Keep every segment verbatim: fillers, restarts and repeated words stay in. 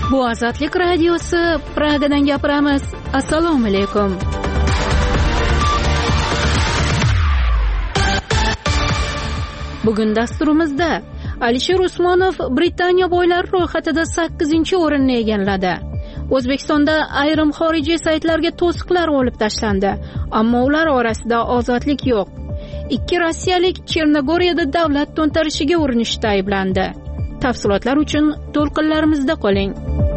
Bu Ozodlik radiosi, Pragadan gapiramiz. Assalomu alaykum. Bugun dasturimizda Alisher Usmonov Britaniya boylari ro'yxatida sakkizinchi o'rinni egalladi. O'zbekistonda ayrim xorijiy saytlarga to'siqlar olib tashlandi, ammo ular orasida ozodlik yo'q. Ikki rossiyalik Chernogoriyada davlat to'ntarishiga urinishda ayblandi. Tafsilotlar uchun to'lqinlarimizda qoling.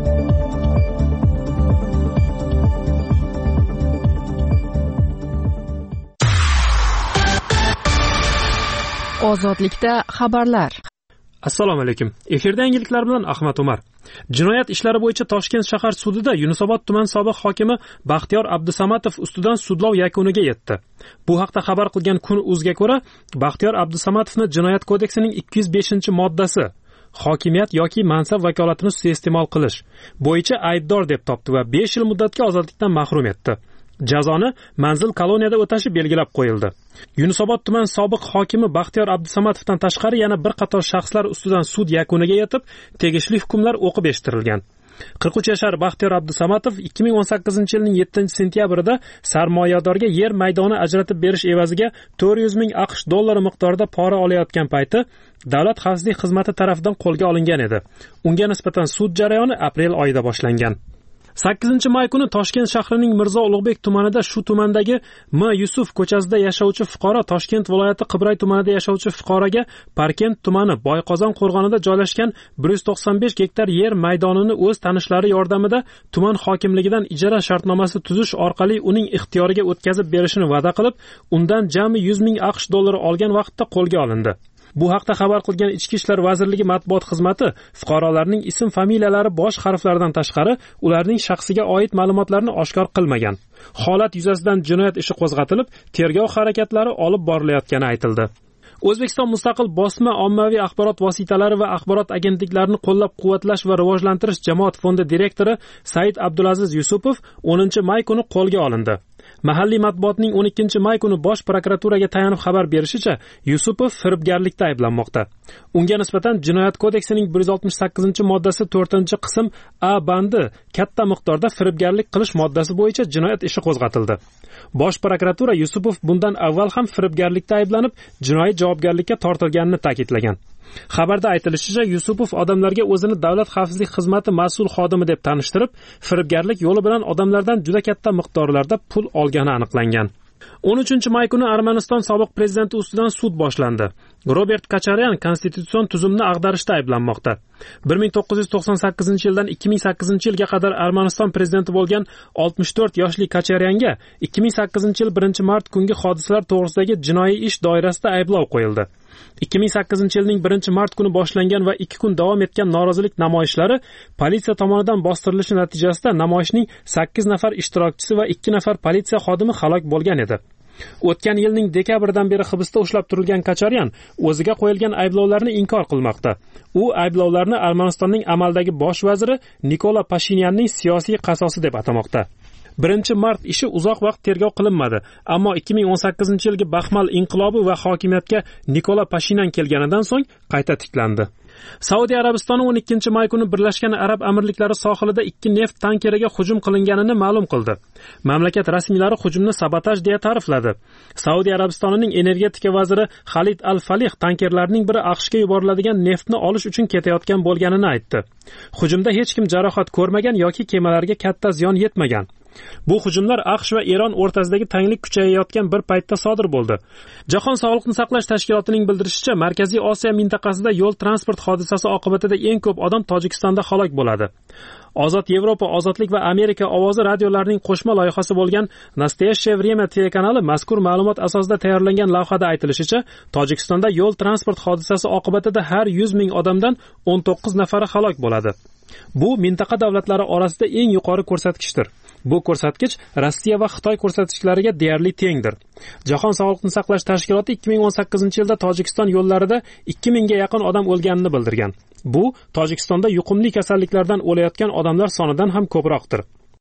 Ozodlikda xabarlar. Assalomu alaykum. Efirda yangiliklar bilan Ahmad Umar. Jinoyat ishlari bo'yicha Toshkent shahar sudida Yunusobod tuman sobiq hokimi Baxtiyor Abdusamatov ustidan sudlov yakuniga yetdi. Bu haqda xabar qilgan Kun.uzga ko'ra, Baxtiyor Abdusamatovni Jinoyat kodeksining ikki yuz beshinchi moddasi hokimiyat yoki mansab vakolatini suiiste'mol qilish bo'yicha aybdor deb topdi va besh yil muddatga ozodlikdan mahrum etdi. Jazoni manzil koloniyada o'tashi belgilab qo'yildi. Yunusobod tuman sobiq hokimi Baxtiyor Abdusamatovdan tashqari yana bir qator shaxslar ustidan sud yakuniga yetib, tegishli hukmlar o'qib eshittirilgan. qirq uch yashar Baxtiyor Abdusamatov ikki ming o'n sakkizinchi yilning yettinchi sentyabrida sarmoyadorga yer maydoni ajratib berish evaziga to'rt yuz ming AQSh dollari miqdorida pora olayotgan payti Davlat xavfsizlik xizmati tomonidan qo'lga olingan edi. Unga nisbatan sud jarayoni aprel oyida boshlangan. sakkizinchi may kuni Toshkent shahrining Mirzo Ulug'bek tumanida shu tumandagi M. Yusuf ko'chasida yashovchi fuqaro Toshkent viloyati Qibray tumanida yashovchi fuqaroga Parkent tumani Boyqozon qo'rg'onida joylashgan bir yuz to'qson besh gektar yer maydonini o'z tanishlari yordamida tuman hokimligidan ijara shartnomasi tuzish orqali uning ixtiyoriga o'tkazib berishini va'da qilib, undan jami yuz ming AQSh dollari olgan vaqtda qo'lga olindi. Bu haqda xabar qilgan Ichki ishlar vazirligi matbuot xizmati fuqarolarning ism-familiyalari bosh harflaridan tashqari ularning shaxsiga oid ma'lumotlarni oshkor qilmagan. Holat yuzasidan jinoyat ishi qo'zg'atilib, tergov harakatlari olib borilayotgani aytildi. O'zbekiston Mustaqil bosma ommaviy axborot vositalari va axborot agentliklarini qo'llab-quvvatlash va rivojlantirish jamoat fondi direktori Said Abdulaziz Yusupov o'ninchi may kuni qo'lga olindi. Mahalliy matbuotning o'n ikkinchi may kuni Bosh prokuraturaga tayanib xabar berishicha, Yusupov firibgarlikda ayblanmoqda. Unga nisbatan Jinoyat kodeksining bir yuz oltmish sakkizinchi moddasi to'rtinchi qism A bandi katta miqdorda firibgarlik qilish moddasi bo'yicha jinoyat ishi qo'zg'atildi. Bosh prokuratura Yusupov bundan avval ham firibgarlikda ayblanib, jinoiy javobgarlikka tortilganini ta'kidlagan. Xabarda aytilishicha, Yusupov odamlarga o'zini Davlat xavfsizlik xizmati mas'ul xodimi deb tanishtirib, firibgarlik yo'li bilan odamlardan juda katta miqdorlarda pul olgani aniqlangan. o'n uchinchi may kuni Armaniston sobiq prezidenti ustidan sud boshlandi. Robert Kacharyan konstitutsion tuzumni ag'darishda ayblanmoqda. bir ming to'qqiz yuz to'qson sakkizinchi yildan ikki ming sakkizinchi yilga qadar Armaniston prezidenti bo'lgan oltmish to'rt yoshli Kacharyanga ikki ming sakkizinchi yil birinchi mart kungi hodisalar to'g'risidagi jinoiy ish doirasida ayblov qo'yildi. ikki ming sakkizinchi yilning birinchi mart kuni boshlangan va ikki kun davom etgan norozilik namoyishlari politsiya tomonidan bostirilishi natijasida namoyishning sakkiz nafar ishtirokchisi va ikki nafar politsiya xodimi halok bo'lgan edi. O'tgan yilning dekabridan beri hibsda ushlab turilgan Kacharyan o'ziga qo'yilgan ayblovlarni inkor qilmoqda. U ayblovlarni Armanistonning amaldagi bosh vaziri Nikola Pashinyanning siyosiy qasosi deb atamoqda. birinchi mart ishi uzoq vaqt tergov qilinmadi, ammo ikki ming o'n sakkizinchi yilgi Baxmal inqilobi va hokimiyatga Nikola Pashinyan kelganidan so'ng qayta tiklandi. Saudiya Arabistoni o'n ikkinchi may kuni Birlashgan Arab Amirliklari sohilida ikki neft tankeriga hujum qilinganini ma'lum qildi. Mamlakat rasmiylari hujumni sabotaj deya ta'rifladi. Saudiya Arabistonining energetika vaziri Xalid Al-Falih tankerlarning biri AQShga yuboriladigan neftni olish uchun ketayotgan bo'lganini aytdi. Hujumda hech kim jarohat ko'rmagan yoki kemalarga katta ziyon yetmagan. Bu hujumlar AQSh va Eron o'rtasidagi tanglik kuchayayotgan bir paytda sodir bo'ldi. Jahon sog'liqni saqlash tashkilotining bildirishicha, Markaziy Osiyo mintaqasida yo'l transport hodisasi oqibatida eng ko'p odam Tojikistonda halok bo'ladi. Ozod Yevropa, Ozodlik va Amerika ovozi radiolarining qo'shma loyihasi bo'lgan Nastoyashchye Vremya telekanali mazkur ma'lumot asosida tayyorlangan lavhada aytilishicha, Tojikistonda yo'l transport hodisasi oqibatida har yuz ming odamdan o'n to'qqiz nafari halok bo'ladi. Bu mintaqa davlatlari orasida eng yuqori ko'rsatkichdir. Bu ko'rsatkich Rossiya va Xitoy ko'rsatkichlariga deyarli tengdir. Jahon sog'liqni saqlash tashkiloti ikki ming o'n sakkizinchi yilda Tojikiston yo'llarida ikki mingga yaqin odam o'lganini bildirgan. Bu Tojikistonda yuqumli kasalliklardan o'layotgan odamlar sonidan ham ko'proqdir.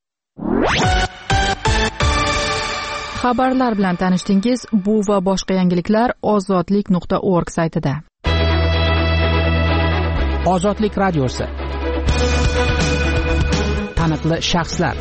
Xabarlar bilan tanishdingiz. Bu va boshqa yangiliklar ozodlik nuqta org saytida. Ozodlik radiosi Taniqli shaxslar.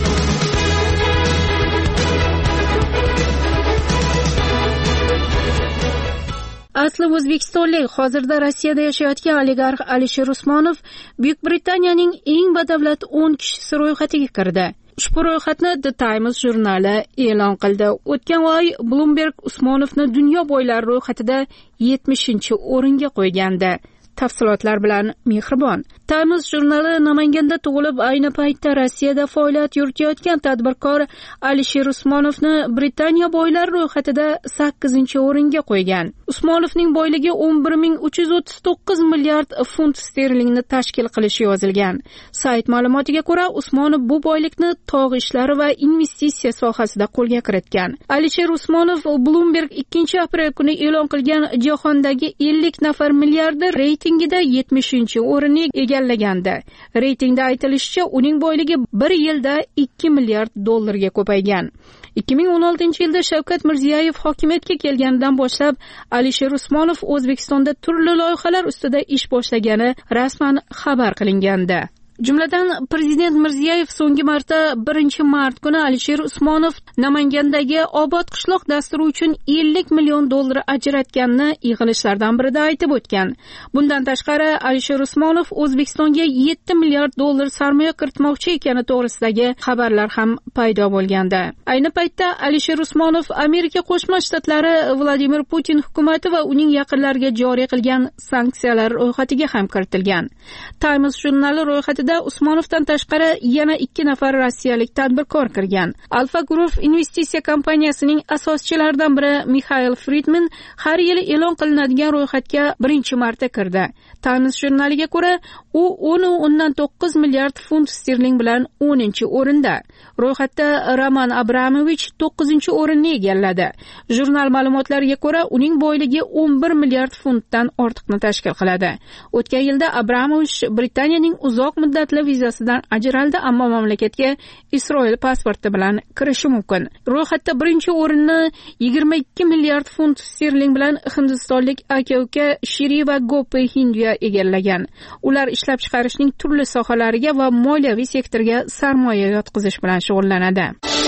Asli o'zbekistonlik, hozirda Rossiyada yashayotgan oligarx Alisher Usmonov Buyuk Britaniyaning eng badavlat o'n kishisi ro'yxatiga kirdi. Ushbu ro'yxatni The Times jurnali e'lon qildi. O'tgan oy Bloomberg Usmonovni dunyo boylari ro'yxatida yetmishinchi o'ringa qo'ygandi. Tafsilotlar bilan Mehribon. Times jurnali Namanganda tug'ilib, ayni paytda Rossiyada faoliyat yuritayotgan tadbirkor Alisher Usmonovni Britaniya boylari ro'yxatida sakkizinchi o'ringa qo'ygan. Usmonovning boyligi o'n bir ming uch yuz o'ttiz to'qqiz milliard funt sterlingni tashkil qilishi yozilgan. Sayt ma'lumotiga ko'ra, Usmonov bu boylikni tog' ishlari va investitsiya sohasida qo'lga kiritgan. Alisher Usmonov Bloomberg ikkinchi aprel kuni e'lon qilgan jahondagi ellik nafar milliarder reytingida yetmishinchi o'rinni egallagandi. Reytingda aytilishicha, uning boyligi bir yilda ikki milliard dollarga ko'paygan. ikki ming o'n oltinchi yilda Shavkat Mirziyoyev hokimiyatga kelganidan boshlab Alisher Usmonov O'zbekistonda turli loyihalar ustida ish boshlagani rasman xabar qilingandi. Jumladan, Prezident Mirziyoyev so'nggi marta birinchi mart kuni Alisher Usmonov Namangandagi Obod qishloq dasturi uchun ellik million dollar ajratganini yig'ilishlardan birida aytib o'tgan. Bundan tashqari, Alisher Usmonov O'zbekistonga yetti milliard dollar sarmoya kiritmoqchi ekani to'g'risidagi xabarlar ham paydo bo'lgandi. Ayni paytda Alisher Usmonov Amerika Qo'shma Shtatlari Vladimir Putin hukumati va uning yaqinlariga joriy qilgan sanksiyalar ro'yxatiga ham kiritilgan. Times jurnali ro'yxatida Usmonovdan tashqari yana ikki nafar rossiyalik tadbirkor kirgan. Alfa Group investitsiya kompaniyasining asoschilaridan biri Mikhail Friedman har yili e'lon qilinadigan ro'yxatga birinchi marta kirdi. Times jurnaliga ko'ra, u o'n o'ndan to'qqiz milliard funt sterling bilan o'ninchi o'rinda. Ro'yxatda Roman Abramovich to'qqizinchi o'rinni egalladi. Jurnal ma'lumotlariga ko'ra, uning boyligi o'n bir milliard funtdan ortiqni tashkil qiladi. O'tgan yilda Abramovich Britaniyaning uzoq muddatli vizasidan ajraldi, ammo mamlakatga Isroil pasporti bilan kirishi mumkin. Ro'yxatda birinchi o'rinni yigirma ikki milliard funt sterling bilan hindistonlik aka-uka Shri va Gopi Hindiya egallagan. Ular ishlab chiqarishning turli sohalariga va moliyaviy sektorga sarmoya yotqizish bilan shug'ullanadi.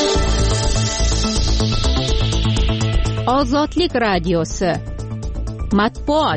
Ozodlik radiosi. Matbuot.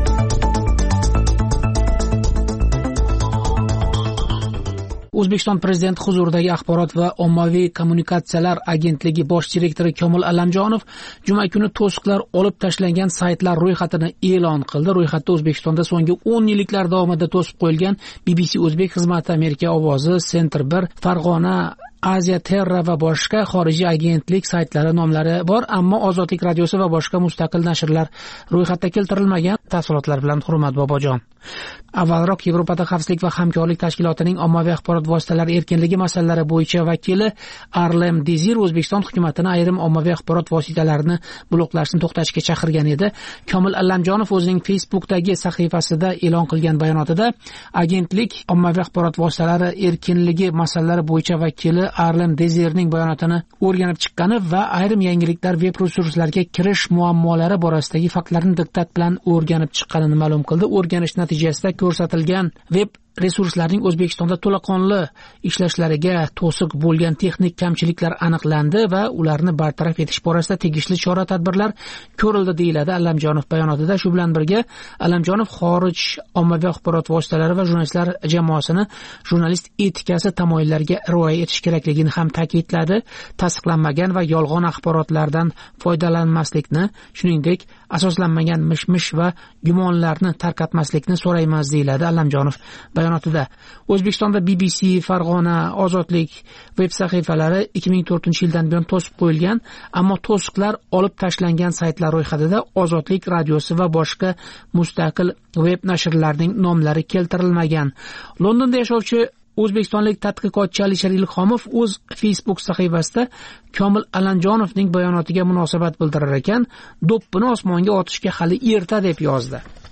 O'zbekiston Prezidenti huzuridagi Axborot va ommaviy kommunikatsiyalar agentligi bosh direktori Komil Allamjonov juma kuni to'siqlar olib tashlangan saytlar ro'yxatini e'lon qildi. Ro'yxatda O'zbekistonda so'nggi o'n yilliklar davomida to'sib qo'yilgan B B C O'zbek xizmati, Amerika ovozi, Center bir, Farg'ona, Aziya Terra va boshqa xorijiy agentlik saytlari nomlari bor, ammo Ozodlik radiosi va boshqa mustaqil nashrlar ro'yxatda keltirilmagan. Tafsilotlar bilan Hurmat Bobojon. Avvalroq Yevropada xavfsizlik va hamkorlik tashkilotining ommaviy axborot vositalari erkinligi masalalari bo'yicha vakili Arlem Dezir O'zbekiston hukumatini ayrim ommaviy axborot vositalarini bloklashni to'xtatishga chaqirgan edi. Komil Allamjonov o'zining Facebookdagi sahifasida e'lon qilgan bayonotida agentlik ommaviy axborot vositalari erkinligi masalalari bo'yicha vakili Arlem Dezirning bayonotini o'rganib chiqqani va ayrim yangiliklar veb resurslarga kirish muammolari borasidagi faktlarni diqqat bilan o'rganib chiqqanini ma'lum qildi. O'rganish natijasida ko'rsatilgan veb resurslarning O'zbekistonda to'laqonli ishlashlariga to'siq bo'lgan texnik kamchiliklar aniqlandi va ularni bartaraf etish borasida tegishli chora-tadbirlar ko'rildi, deyiladi Allamjonov bayonotida. Shu bilan birga Allamjonov xorij ommaviy axborot vositalari va jurnalistlar jamoasini jurnalist etikasi tamoyillariga rioya etish kerakligini ham ta'kidladi. Tasdiqlanmagan va yolg'on axborotlardan foydalanmaslikni, shuningdek asoslanmagan mish-mish va gumonlarni tarqatmaslikni so'raymiz, deyiladi Allamjonov bayonotida. O'zbekistonda B B C, Farg'ona, Ozodlik veb sahifalari ikki ming to'rtinchi yildan buyon to'sib qo'yilgan, ammo to'siqlar olib tashlangan saytlar ro'yxatida Ozodlik radiosi va boshqa mustaqil veb nashrlarning nomlari keltirilmagan. Londonda yashovchi o'zbekistonlik tadqiqotchi Alisher Ilhomov o'z Facebook sahifasida Komil Allamjonovning bayonotiga munosabat bildirar ekan, do'ppini osmonga otishga hali erta deb yozdi.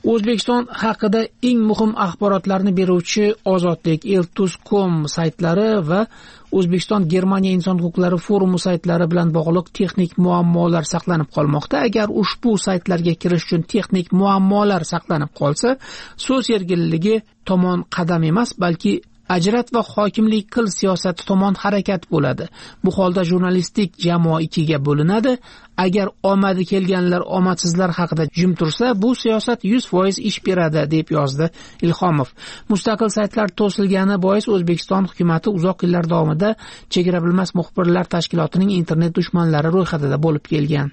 O'zbekiston haqida eng muhim axborotlarni beruvchi Ozodlik, Eltuz nokta com saytlari va O'zbekiston Germaniya inson huquqlari forumi saytlari bilan bog'liq texnik muammolar saqlanib qolmoqda. Agar ushbu saytlarga kirish uchun texnik muammolar saqlanib qolsa, so'z erkinligi tomon qadam emas, balki ajrat va hokimlik qil siyosati tomon harakat bo'ladi. Bu holda jurnalistik jamoa ikkiga bo'linadi. Agar omadi kelganlar omadsizlar haqida jim tursa, bu siyosat yuz foiz ish beradi, deb yozdi Ilhomov. Mustaqil saytlar to'silgani bois O'zbekiston hukumatı uzoq yillar davomida chegara bilmas muxbirlar tashkilotining internet dushmanlari ro'yxatida bo'lib kelgan.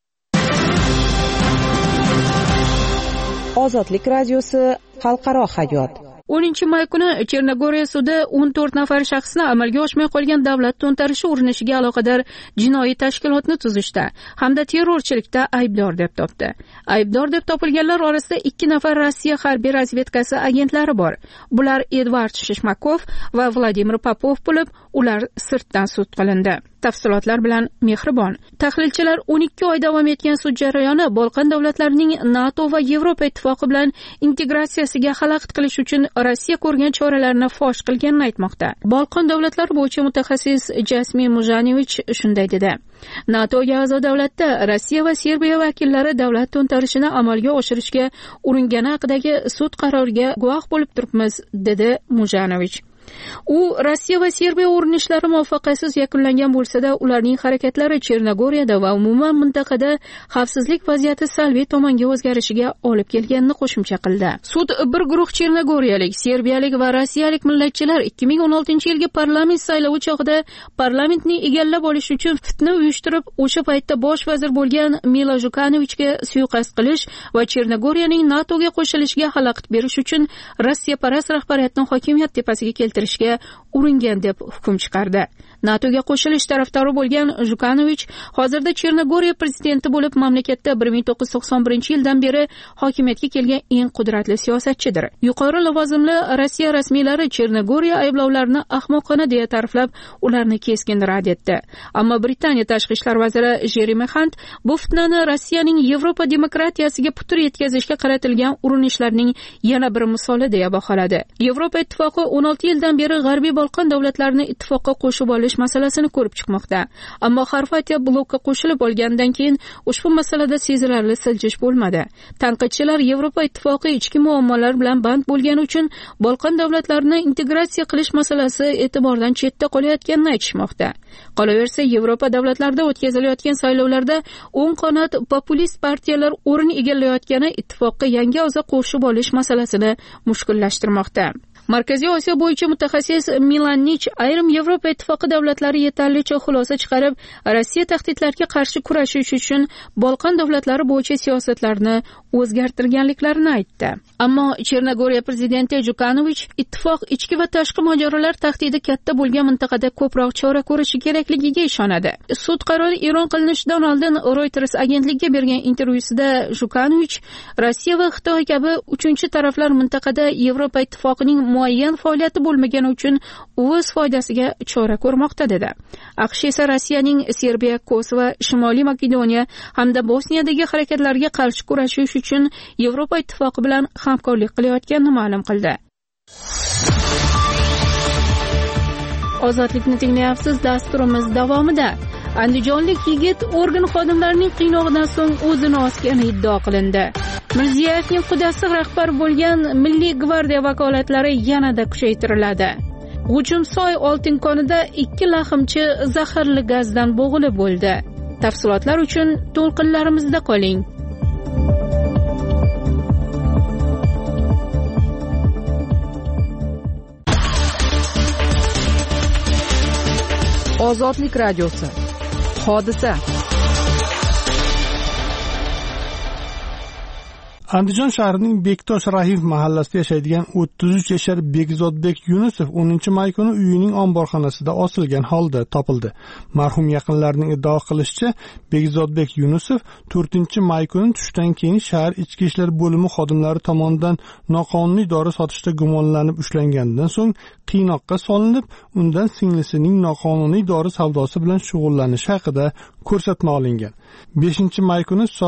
Ozodlik radiosi xalqaro hayot. o'ninchi may kuni Chernogoriya sudi o'n to'rt nafar shaxsni amalga oshmay qolgan davlat to'ntarishi urinishiga aloqador jinoiy tashkilotni tuzishda hamda terrorchilikda aybdor deb topdi. Aybdor deb topilganlar orasida ikki nafar Rossiya harbiy razvedkasi agentlari bor. Bular Edvard Shishmakov va Vladimir Popov bo'lib, ular sirtdan sud qilindi. Tafsilotlar bilan Mehribon. Tahlilchilar o'n ikki oy davom etgan sud jarayoni Balqon davlatlarining NATO va Yevropa ittifoqi bilan integratsiyasiga xalaqit qilish uchun Rossiya ko'rgan choralarni fosh qilganini aytmoqda. Balqon davlatlari bo'yicha mutaxassis Jasmin Mujanovich shunday dedi: NATOga a'zo davlatda Rossiya va Serbiya vakillari davlat to'ntarishini amalga oshirishga uringani haqidagi sud qaroriga guvoh bo'lib turibmiz, dedi Mujanovich. U Rossiya va Serbiya urinishlari muvaffaqiyatsiz yakunlangan bo'lsa-da, ularning harakatlari Chernogoriyada va umuman mintaqada xavfsizlik vaziyati salbiy tomonga o'zgarishiga olib kelganini qo'shimcha qildi. Sud bir guruh chernogoriyalik, serbiyalik va rossiyalik millatchilar ikki ming o'n oltinchi yilgi parlament saylovi chog'ida parlamentni egallab olish uchun fitna uyushtirib, o'sha paytda bosh vazir bo'lgan Milo Jukanovichga suiqasd qilish va Chernogoriyaning NATOga qo'shilishiga xalaqit berish uchun Rossiya parast rahbariyatni hokimiyat tepasiga keltirishga uringan deb hukm chiqardi. NATOga qo'shilish tarafdori bo'lgan Jukanovich hozirda Chernogoriya prezidenti bo'lib, mamlakatda bir ming to'qqiz yuz to'qson birinchi yildan beri hokimiyatga kelgan eng qudratli siyosatchidir. Yuqori lavozimli Rossiya rasmiylari Chernogoriya ayblovlarini ahmoqona deya ta'riflab, ularni keskin rad etdi. Ammo Britaniya tashqi ishlar vaziri Jeremy Hunt bu fitnani Rossiyaning Yevropa demokratiyasiga putur yetkazishga qaratilgan urinishlarning yana bir misoli deya baholadi. Yevropa ittifoqi o'n olti yildan beri G'arbiy Balqon davlatlarini ittifoqqa qo'shib olish masalasini ko'rib chiqmoqda. Ammo Xorvatiya blokka qo'shilib olgandan keyin ushbu masalada sezilarli siljish bo'lmadi. Tanqidchilar Yevropa ittifoqi ichki muammolar bilan band bo'lgani uchun Balqon davlatlarini integratsiya qilish masalasi e'tibordan chetda qolayotganini aytishmoqda. Qolaversa, Yevropa davlatlarida o'tkazilayotgan saylovlarda o'ng qanot populist partiyalar o'rin egallayotgani ittifoqqa yangi a'zo qo'shib olish masalasini mushkullashtirmoqda. Markaziy Osiyo bo'yicha mutaxassis Milan Nich ayrim Yevropa ittifoqi davlatlari yetarlicha xulosa chiqarib, Rossiya tahdidlarga qarshi kurashish uchun Balqon davlatlari bo'yicha siyosatlarni o'zgartirganliklarini aytdi. Ammo Chernogoriya prezidenti Jukanovich ittifoq ichki va tashqi mojarolar tahdidi katta bo'lgan mintaqada ko'proq chora ko'rishi kerakligiga ishonadi. Sud qarori e'lon qilinishidan oldin Reuters agentligiga bergan intervyusida Jukanovich Rossiya va Xitoy kabi uchinchi taraflar mintaqada Yevropa ittifoqining muayyan faoliyati bo'lmagani uchun o'z foydasiga chora ko'rmoqda dedi. AQSh esa Rossiyaning Serbiya, Kosovo, Shimoliy Makedoniya hamda Bosniyadagi harakatlariga qarshi kurashish uchun Yevropa ittifoqi bilan hamkorlik qilayotganini ma'lum qildi. Ozodlikni tinglayapsiz. Dasturimiz davomida andijonlik yigit organ xodimlarining qiynog'idan so'ng o'zini osgani iddao qilindi. Mirziyoyevning qudasi rahbar bo'lgan Milliy gvardiya vakolatlari yanada kuchaytiriladi. G'ujumsoy oltin konida ikki lahmchi zaharli gazdan bo'g'ilib o'ldi. Tafsilotlar uchun to'lqinlarimizda qoling. Ozodlik radiosi. Hodisa. Andijon shahrining Bektosh Rahim mahallasida yashaydigan o'ttiz uch yashar Bekzodbek Yunusov o'ninchi may kuni uyining omborxonasida osilgan holda topildi. Marhum yaqinlarining iddao qilishicha, Bekzodbek Yunusov to'rtinchi may kuni tushdan keyin shahar ichki ishlar bo'limi xodimlari tomonidan noqonuniy dori sotishda gumonlanib ushlanganidan so'ng qiynoqqa solinib, undan singlisining noqonuniy dori savdosi bilan shug'ullanishi haqida ko'rsatma olingan. beshinchi may kuni soat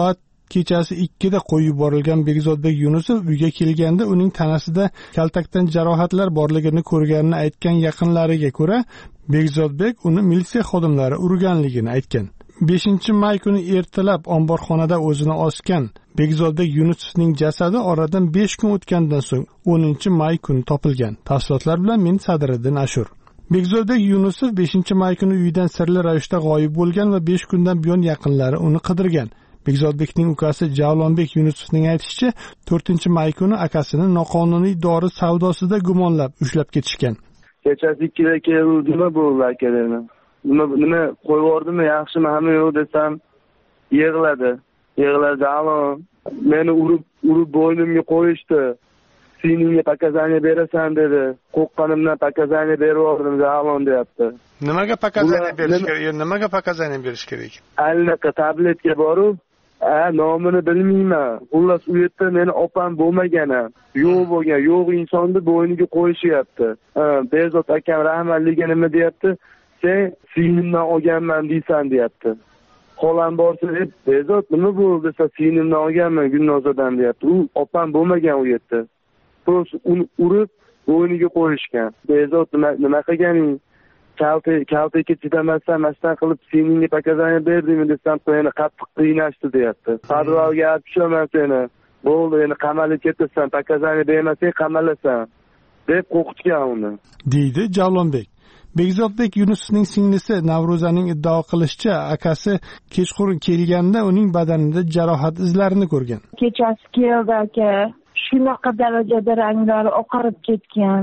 kechasi ikkida qo'yib yuborilgan Begzodbek Yunusov uyga kelganda uning tanasida kaltakdan jarohatlar borligini ko'rganini aytgan yaqinlariga ko'ra, Begzodbek uni militsiya xodimlari urganligini aytgan. beshinchi may kuni ertalab omborxonada o'zini osgan Begzodbek Yunusovning jasadi oradan besh kun o'tgandan so'ng o'ninchi may kuni topilgan. Tafsilotlar bilan men Sadriddin Ashur. Begzodbek Yunusov beshinchi may kuni uyidan sirli ravishda g'oyib bo'lgan va besh kundan buyon yaqinlari uni qidirgan. Begzodbekning ukasi Javlonbek Yunusovning aytishicha, to'rtinchi may kuni akasini noqonuniy dori savdosida gumonlab ushlab ketishgan. Kechasi ikkida keldi, nima bo'ldi akalarni? Nima nima qo'yib yubordimi, yaxshimi, hamma yo'q desam, yig'ladi. Yig'ladi, "Alon, meni urib, urib bo'ynimga qo'yishdi. Seningga pakazaniya berasan" dedi. Qo'rqqanimdan pakazaniya berib yubordim, "Alon" deyapti. Nimaga pakazaniya berish kerak? Nimaga pakazaniya berish kerak? Albatta tabletga borib, "A, nomini bilmayman. Xullas u yerda meni opam bo'lmagan, yo'q bo'lgan, yo'q insonni bo'yniga qo'yishyapti. Ha, Bezod akam rahmatliga nima deyapti? Sen singlimdan olganman deysan" deyapti. Xolam borsa deb, "Bezod nima bo'ldi?" desa, "Singlimdan olganman Gulnozadan" deyapti. U opam bo'lmagan u yerda. Prosta uni urib bo'yniga qo'yishgan. "Bezod nima qilganing? Kalta kaltaga chidamasdan masdan qilib seningga pakazaniya berdingmi desam, "Meni qattiq qiynashdi" deyapti. "Qadrovga olib tushaman seni. Bo'ldi, endi qamalib ketasan, pakazaniya bermasang qamalasan" deb qo'rqitgan uni, deydi Javlonbek. Begzodbek Yunusovning singlisi Navro'zaning iddao qilishicha, akasi kechqurun kelganda uning badanida jarohat izlarini ko'rgan. Kechasi keldi aka, shunaqa darajada ranglari oqarib ketgan,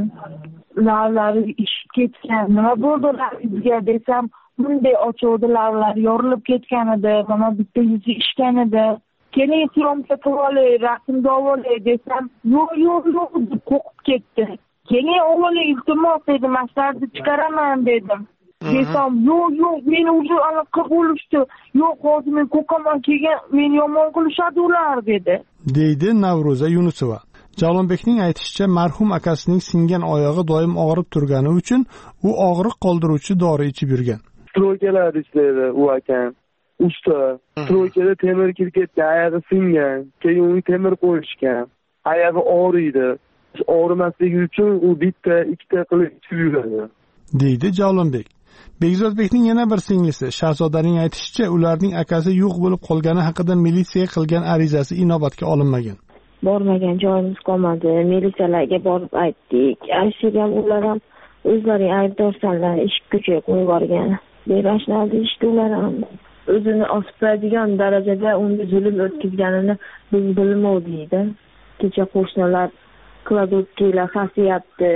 lavlari ishib ketgan. "Nima bo'ldi lavlariga?" desam, bunday ochuvdi, lavlari yorilib ketgan edi, mana bitta yuzi ishgan edi. "Keling, syomka qilib olay, rasmga olay" desam, "Yo'q, yo'q, yo'q" deb qo'rqib ketdi. "Keling, o'g'li, iltimos" dedim, "Maslarni chiqaraman" dedim. Desam, "Yo'q, yo'q, meni уже anaqa bo'lishdi. Yo'q, hozir men ko'kaman kelgan, meni yomon qilishadi ular" dedi, deydi Navro'za Yunusova. Javlonbekning aytishicha, marhum akasining singan oyog'i doim og'rib turgani uchun u og'riq qoldiruvchi dori ichib yurgan. Stroykalar ishlaydi u akam. Usta, stroykada temir kirib ketgan, oyog'i singan. Keyin uni temir qo'yishgan. Oyog'i og'riydi. Og'rimasligi uchun u bitta, ikkita qilib ichib yuradi, deydi Javlonbek. Begzodbekning yana bir singlisi Shahzodaning aytishicha, ularning akasi yo'q bo'lib qolgani haqida militsiyaga qilgan arizasi inobatga olinmagan. "Bormagan joyimiz qolmadi. Militsiyalarga borib aytdik. Aytishib ham ular ham o'zlari aybdorsanlar, eshik ko'chaga qo'yib yuborgan. Berashlar deyishdi ular ham. O'zini osibadigan darajada unga zulm o'tkazganini biz bilmovdik. Kecha qo'shnilar kladovkalar xasiyapti,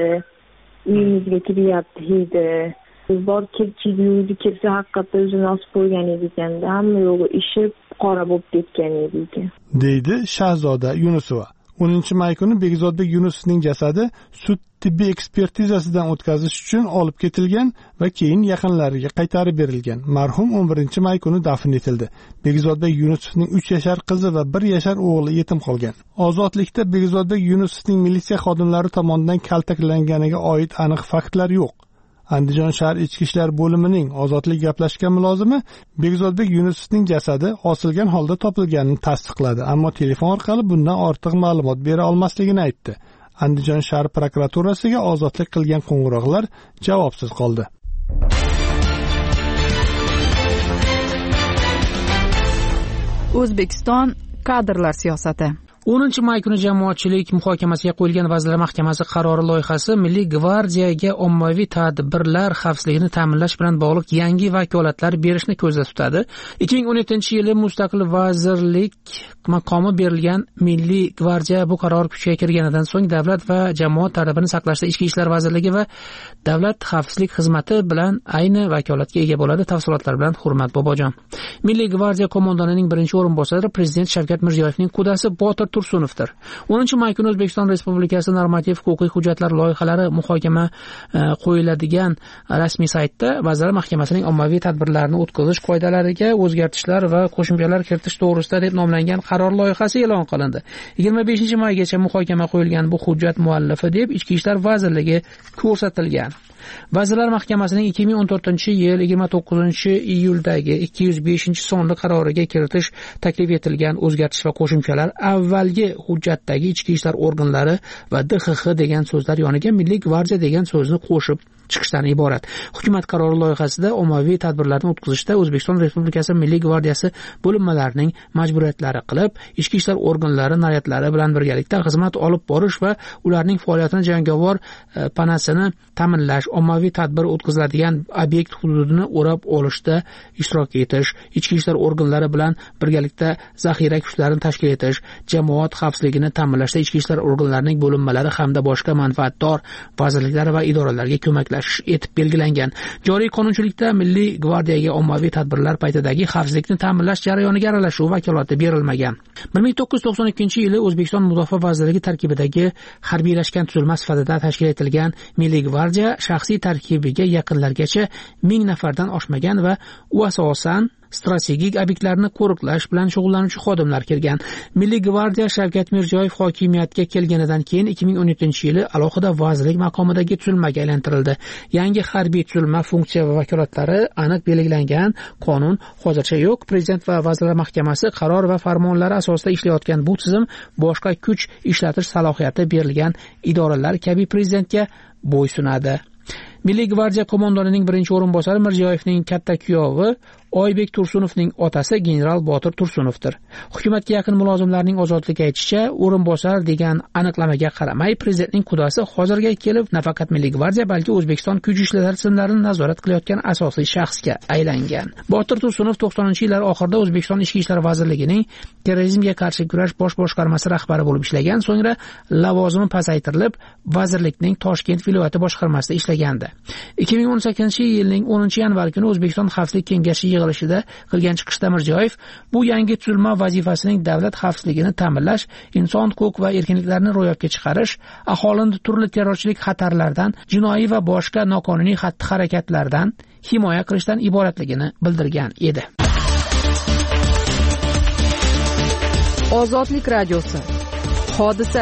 uyimizga kiryapti deydi. Biz bor kirchigi yuzi kirsa haqiqatda o'zini osib qo'ygan ekanda, hamma yo'g'i ishib qora bo'lib ketgan ekan, deydi Shahzoda Yunusova. o'ninchi may kuni Begzodbek Yunusovning jasadi sud tibbiy ekspertizasidan o'tkazish uchun olib ketilgan va keyin yaqinlariga qaytarib berilgan. Marhum o'n birinchi may kuni dafn etildi. Begzodbek Yunusovning uch yashar qizi va bir yashar o'g'li yetim qolgan. Ozodlikda Begzodbek Yunusovning militsiya xodimlari tomonidan kaltaklanganiga oid aniq faktlar yo'q. Andijon shahar ichki ishlar bo'limining ozodlik gaplashgan mulozimi Begzodbek Yunusovning jasadi osilgan holda topilganini tasdiqladi, ammo telefon orqali bundan ortiq ma'lumot bera olmasligini aytdi. Andijon shahar prokuraturasiga ozodlik qilgan qo'ng'iroqlar javobsiz qoldi. O'zbekiston kadrlar siyosati. o'ninchi may kuni jamoatchilik muhokamasiga qo'yilgan Vazirlar Mahkamasi qarori loyihasi Milliy gvardiyaga ommaviy tadbirlar xavfsizligini ta'minlash bilan bog'liq yangi vakolatlar berishni ko'zda tutadi. ikki ming o'n yettinchi yili mustaqil vazirlik maqomi berilgan Milliy gvardiya bu qaror kuchga kirganidan so'ng Davlat va jamoat tartibini saqlashda Ichki ishlar vazirligi va Davlat xavfsizlik xizmati bilan ayni vakolatga ega bo'ladi. Tafsilotlar bilan Hurmat Bobojon. Milliy gvardiya qo'mondonining birinchi o'rinbosari Prezident Shavkat Mirziyoyevning qudasi Botir Tursunovdir. o'ninchi may kuni O'zbekiston Respublikasi normativ-huquqiy hujjatlar loyihalari muhokama e, qo'yiladigan rasmiy saytda Vazirlar Mahkamasining ommaviy tadbirlarni o'tkazish qoidalariga o'zgartishlar va qo'shimchalar kiritish to'g'risida deb nomlangan qaror loyihasi e'lon qilindi. yigirma beshinchi maygacha muhokama qo'yilgan bu hujjat muallifi deb Ichki ishlar vazirligi ko'rsatilgan. Vazirlar Mahkamasining ikki ming o'n to'rtinchi yil yigirma to'qqizinchi iyuldagi ikki yuz beshinchi sonli qaroriga kiritish taklif etilgan o'zgartish va qo'shimchalar avvalgi hujjatdagi ichki ishlar organlari va D X X degan so'zlar yoniga Milliy gvardiya degan so'zni qo'shib chiqishdan iborat. Hukumat qarori loyihasida ommaviy tadbirlarni o'tkazishda O'zbekiston Respublikasi Milliy gvardiyasi bo'linmalarining majburiyatlari qilib, ichki ishlar organlari naryotlari bilan birgalikda xizmat olib borish va ularning faoliyatini jangovar e, panasini ta'minlash, ommaviy tadbir o'tkaziladigan obyekt hududini o'rab olishda ishtirok etish, ichki ishlar organlari bilan birgalikda zaxira kuchlarini tashkil etish, jamoat xavfsizligini ta'minlashda ichki ishlar organlarining bo'linmalari hamda boshqa manfaatdor vazirliklar va idoralarga ko'maklash etib belgilangan. Joriy qonunchilikda Milliy gvardiyaga ommaviy tadbirlar paytidagi xavfsizlikni ta'minlash jarayoniga aralashuv vakolati berilmagan. bir ming to'qqiz yuz to'qson ikkinchi yili O'zbekiston Mudofaa vazirligi tarkibidagi harbiylashgan tuzilma sifatida tashkil etilgan Milliy gvardiya shaxsiy tarkibiga yaqinlargacha ming nafardan oshmagan va u asosan strategik obyektlarni qo'riqlash bilan shug'ullanuvchi xodimlar kirgan. Milliy gvardiya Shavkat Mirziyoyev hokimiyatga kelganidan keyin ikki ming o'n yettinchi yili alohida vazirlik maqomidagi tuzilmaga aylantirildi. Yangi harbiy tuzilma funksiya va vakolatlari aniq belgilangan qonun hozircha yo'q. Prezident va Vazirlar Mahkamasi qaror va farmonlari asosida ishlayotgan bu tizim boshqa kuch ishlatish salohiyati berilgan idoralar kabi prezidentga bo'ysunadi. Milliy gvardiya qo'mondonining birinchi o'rinbosari Mirziyoyevning katta kuyovi Oybek Tursunovning otasi general Botir Tursunovdir. Hukumatga yaqin mulozimlarning ozodligi aytishicha, o'rinbosar degan aniqlamaga qaramay, prezidentning qudasi hozirga kelib nafaqat Milliy gvardiya, balki O'zbekiston kuch ishlari tizimlarini nazorat qilayotgan asosiy shaxsga aylangan. Botir Tursunov to'qsoninchi yillar oxirida O'zbekiston Ichki ishlar vazirligining terrorizmga qarshi kurash bosh boshqarmasi rahbari bo'lib ishlagan, so'ngra lavozimi pasaytirilib, vazirlikning Toshkent viloyati boshqarmasida ishlagandi. ikki ming o'n sakkizinchi yilning o'ninchi yanvar kuni O'zbekiston Xavfsizlik kengashi yig'ilishida qilgan chiqishda Mirziyoyev bu yangi tuzilma vazifasining davlat xavfsizligini ta'minlash, inson huquq va erkinliklarini ro'yobga chiqarish, aholini turli terrorchilik xatarlaridan, jinoiy va boshqa noqonuniy xatti-harakatlardan himoya qilishdan iboratligini bildirgan edi. Ozodlik radiosi. Hodisa.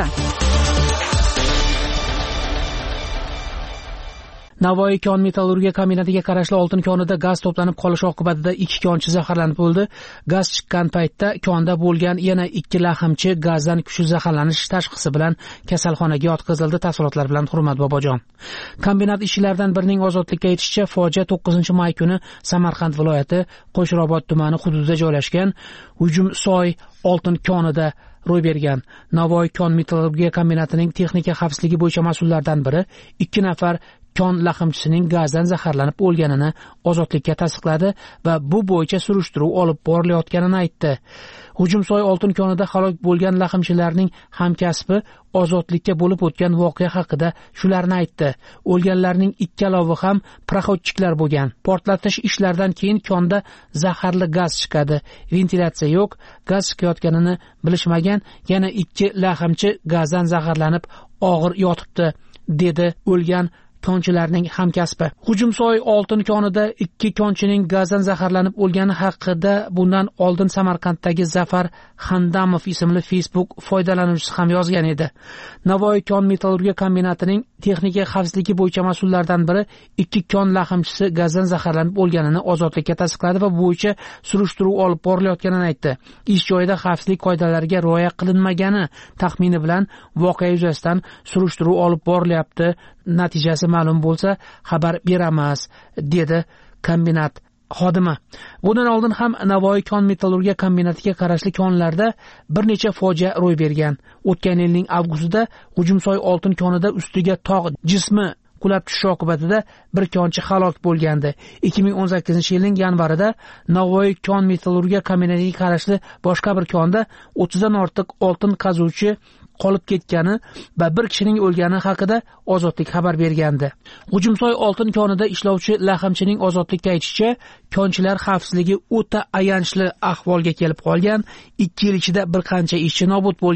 Navoiy kon metallurgiya kombinatiga qarashli oltin konida gaz to'planib qolishi oqibatida ikki konchi zaharlanib o'ldi. Gaz chiqqan paytda konda bo'lgan yana ikki lahmchi gazdan kuchli zaharlanish tashxisi bilan kasalxonaga yotqizildi. Tafsilotlar bilan Hurmat Bobojon. Kombinat ishchilaridan birining ozodlikka aytishicha, fojia to'qqizinchi may kuni Samarqand viloyati Qo'shrobod tumani hududida joylashgan Hujumsoy oltin konida ro'y bergan. Navoiy kon metallurgiya kombinatining texnika xavfsizligi bo'yicha mas'ullaridan biri ikki nafar kon lahmchisining gazdan zaharlanib o'lganini ozodlikka tasdiqladi va bu bo'yicha surishtiruv olib borilayotganini aytdi. Hujumsoy oltin konida halok bo'lgan lahmchilarning hamkasbi ozodlikka bo'lib o'tgan voqea haqida shularni aytdi. O'lganlarning ikkalovi ham proxodchiklar bo'lgan. Portlatish ishlaridan keyin konda zaharli gaz chiqadi. Ventilyatsiya yo'q, gaz chiqayotganini bilishmagan, yana ikki lahmchi gazdan zaharlanib og'ir yotibdi, dedi o'lgan konchilarning hamkasbi. Hujumsoy oltin konida ikki konchining gazdan zaharlanib o'lgani haqida bundan oldin Samarqanddagi Zafar Xandamov ismli Facebook foydalanuvchisi ham yozgan edi. Navoiy kon metallurgiya kombinatining texnika xavfsizligi bo'yicha mas'ullaridan biri ikki kon lahmchisi gazdan zaharlanib o'lganini ozodlikka tasdiqladi va bu bo'yicha surishtiruv olib borilayotganini aytdi. Ish joyida xavfsizlik qoidalariga rioya qilinmagani taxmini bilan voqea yuzasidan surishtiruv olib borilyapti. Natijasi ma'lum bo'lsa xabar beramiz, dedi kombinat xodimi. Bundan oldin ham Navoiy kon metallurgiya kombinatiga qarashli konlarda bir necha fojia ro'y bergan. O'tgan yilning avgustida Hujumsoy oltin konida ustiga tog' jismi qulab tushishi oqibatida bir konchi halok bo'lgandi. ikki ming o'n sakkizinchi yilning yanvarida Navoiy kon metallurgiya kombinatiga qarashli boshqa bir konda o'ttizdan ortiq oltin qazuvchi qolib ketgani va bir kishining o'lgani haqida Ozodlik xabar bergandi. Hujumsoy oltin konida ishlovchi lahmchining Ozodlikka aytishicha, konchilar xavfsizligi o'ta ayanchli ahvolga kelib qolgan, ikki yil ichida bir qancha ishchi nobud bo'lgan.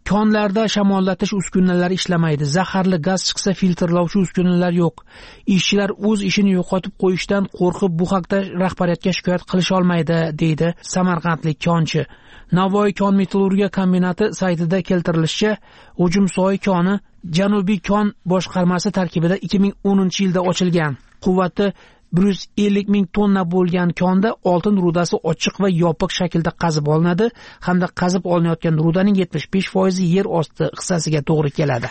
Konlarda shamollatish uskunalari ishlamaydi. Zaharli gaz chiqsa filtrlovchi uskunalar yo'q. Ishchilar o'z ishini yo'qotib qo'yishdan qo'rqib bu haqda rahbariyatga shikoyat qilisha olmaydi, deydi samarqandlik konchi. Navoiy kon metallurgiya kombinati saytida keltirilishicha, Hujumsoy koni Janubiy kon boshqarmasi tarkibida ikki ming o'ninchi yilda ochilgan. Quvvati bir yuz ellik ming tonna bo'lgan konda oltin rudasi ochiq va yopiq shaklda qazib olinadi hamda qazib olinayotgan rudaning yetmish besh foizi yer osti hissasiga to'g'ri keladi.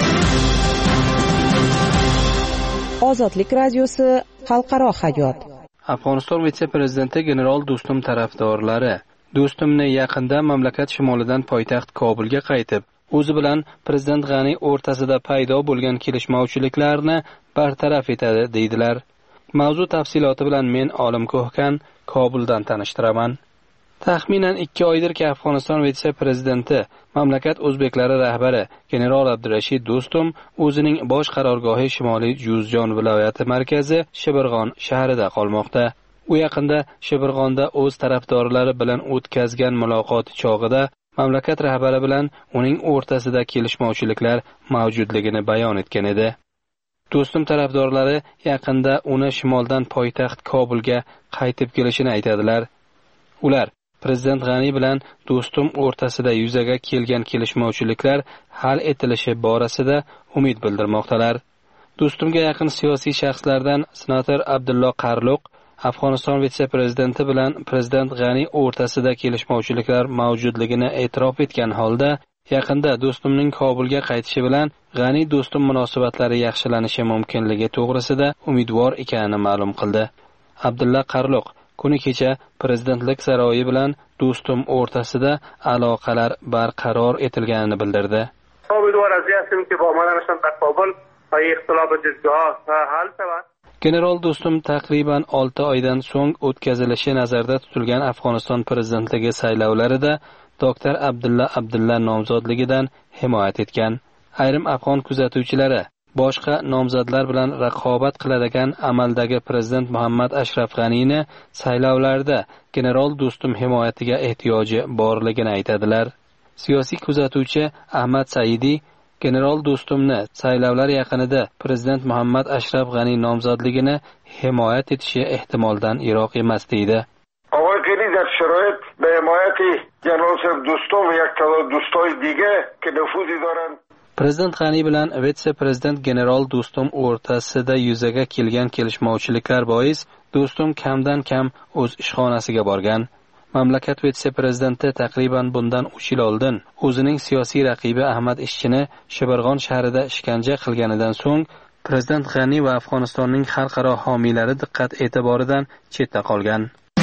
Ozodlik radiosi xalqaro hayot. Afg'oniston vitse-prezidenti general Do'stum tarafdorlari Do'stumni yaqinda mamlakat shimolidan poytaxt Kobulga qaytib, o'zi bilan prezident G'ani o'rtasida paydo bo'lgan kelishmovchiliklarni bartaraf etadi deydilar. Mavzu tafsiloti bilan men Olim Ko'hkan Kobuldan tanishtiraman. Taxminan ikki oydirki Afg'oniston vitse-prezidenti, mamlakat o'zbeklari rahbari general Abdurashid Do'stum o'zining bosh qarorgohi Shimoliy Juzjon viloyati markazi Shibirg'on shahrida qolmoqda. U yaqinda Shibirg'onda o'z tarafdorlari bilan o'tkazgan muloqot chog'ida mamlakat rahbari bilan uning o'rtasida kelishmovchiliklar mavjudligini bayon etgan edi. Do'stum tarafdorlari yaqinda uni shimoldan poytaxt Kobulga qaytib kelishini aytadilar. Ular prezident G'ani bilan Do'stum o'rtasida yuzaga kelgan kelishmovchiliklar hal etilishi borasida umid bildirmoqdalar. Do'stumga yaqin siyosiy shaxslardan senator Abdulla Qarluq Afg'oniston vitse-prezidenti bilan prezident G'ani o'rtasida kelishmovchiliklar mavjudligini e'tirof etgan holda, yaqinda Do'stumning Kobulga qaytishi bilan G'ani Do'stum munosabatlari yaxshilanishi mumkinligi to'g'risida umidvor ekanini ma'lum qildi. Abdulla Qarluq kuni kecha prezidentlik saroyi bilan Do'stum o'rtasida aloqalar barqaror etilganini bildirdi. Umidvor aziyatım ki bu manasdan taqobil va ixtilof jizgoh hal savat. General Do'stum taqriban olti oydan so'ng o'tkazilishi nazarda tutilgan Afg'oniston prezidentligi saylovlarida doktor Abdulla Abdulla nomzodligidan himoyat etgan. Ayrim afg'on kuzatuvchilari boshqa nomzodlar bilan raqobat qiladigan amaldagi prezident Muhammad Ashraf G'anini saylovlarda general Do'stum himoyatiga ehtiyoji borligini aytadilar. Siyosiy kuzatuvchi Ahmad Saidi general Do'stumni saylovlar yaqinida prezident Muhammad Ashraf G'ani nomzodligini himoyat etishi ehtimoldan yiroq emas deydi. آقای غنی در شرایط به حمایت جنرال دوستم و یک تعداد دوستای دیگه که نفوذی دارن prezident G'ani bilan vitse-prezident general Do'stum o'rtasida yuzaga kelgan kelishmovchiliklar bois Do'stum kamdan kam o'z ishxonasiga borgan. Mamlakat vitse-prezidenti taqriban bundan uch yil oldin o'zining siyosiy raqibi Ahmad Ishchini Shibirg'on shahrida ishkanja qilganidan so'ng prezident G'ani va Afg'onistonning xalqaro homiylari diqqat e'tiboridan chetda qolgan.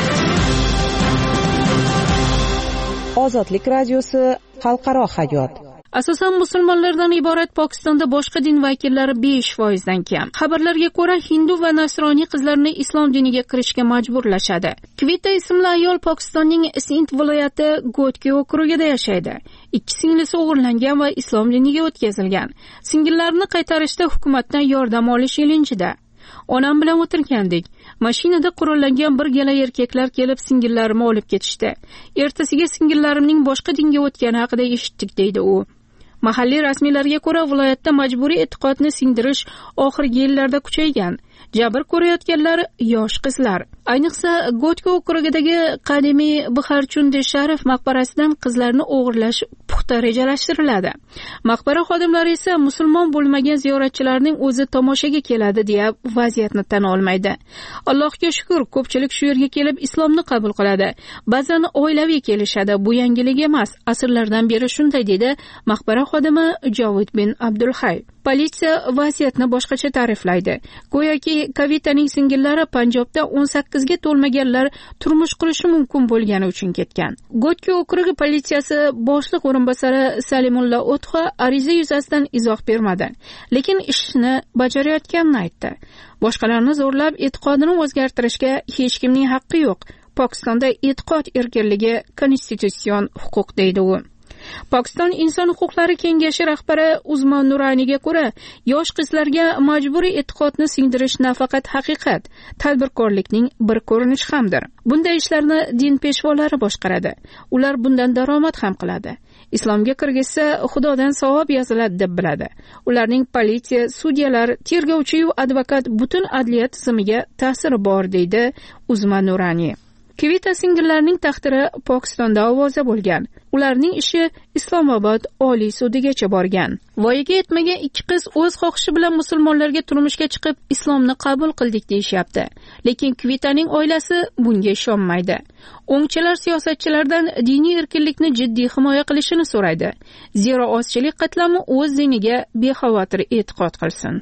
Ozodlik radiosi xalqaro hayot. Asosan musulmonlardan iborat Pokistonda boshqa din vakillari besh foizdan kam. Xabarlarga ko'ra, hindu va nasroniy qizlarni islom diniga kirishga majburlashadi. Kvita ismli ayol Pokistonning Sindh viloyati Gotki okrugida yashaydi. Ikki singlisi o'g'irlangan va islom diniga o'tkazilgan. Singillarini qaytarishda hukumatdan yordam olish ilinjida. Onam bilan o'tirgandik. Mashinada qurollangan bir gala erkaklar kelib singillarimni olib ketishdi. Ertasiga singillarimning boshqa dinga o'tgani haqida eshitdik, deydi u. Mahalliy rasmiylarga ko'ra, viloyatda majburiy e'tiqodni singdirish oxirgi yillarda kuchaygan. Jabr ko'rayotganlar yosh qizlar. Ayniqsa, Gotki okrugidagi qadimiy Bixarchundi Sharif maqbarasidan qizlarni o'g'irlash puxta rejalashtiriladi. Maqbara xodimlari esa musulmon bo'lmagan ziyoratchilarning o'zi tomoshaga keladi deya vaziyatni tan olmaydi. Allohga shukr, ko'pchilik shu yerga kelib islomni qabul qiladi. Ba'zan oilaviy kelishadi. Bu yangilik emas. Asrlardan beri shunday, dedi maqbara xodimi Jovid bin Abdulhay. Politsiya vaziyatni boshqacha ta'riflaydi. Go'yoki Kavitaning singillari Panjobda o'n sakkizga to'lmaganlar turmush qurishi mumkin bo'lgani uchun ketgan. Gotki okrugi politsiyasi boshliq o'rinbosari Salimulla O'txa ariza yuzasidan izoh bermadi, lekin ishni bajarayotganini aytdi. Boshqalarni zo'rlab e'tiqodini o'zgartirishga hech kimning haqqi yo'q. Pokistonda e'tiqod erkinligi konstitutsion huquq, deydi u. Pokiston inson huquqlari kengashi rahbari Uzmon Nuraniyga ko'ra, yosh qizlarga majburiy e'tiqodni singdirish nafaqat haqiqat, tadbirkorlikning bir ko'rinishi hamdir. Bunday ishlarni din peshvolari boshqaradi. Ular bundan daromad ham qiladi. islomga kirgizsa xudodan savob yoziladi deb biladi. Ularning politsiya, sudyalar, tergovchi va advokat butun adliya tizimiga ta'siri bor, deydi Uzma Nurani. Kvita singillarining taqdiri Pokistonda ovoza bo'lgan. Ularning ishi Islomobod Oliy sudigacha borgan. Voyaga yetmagan ikki qiz o'z xohishi bilan musulmonlarga turmushga chiqib, islomni qabul qildik deyishyapti. Lekin Kvitaning oilasi bunga ishonmaydi. O'ngchilar siyosatchilardan diniy erkinlikni jiddiy himoya qilishini so'raydi. Zero ozchilik qatlami o'z diniga bexavotir e'tiqod qilsin.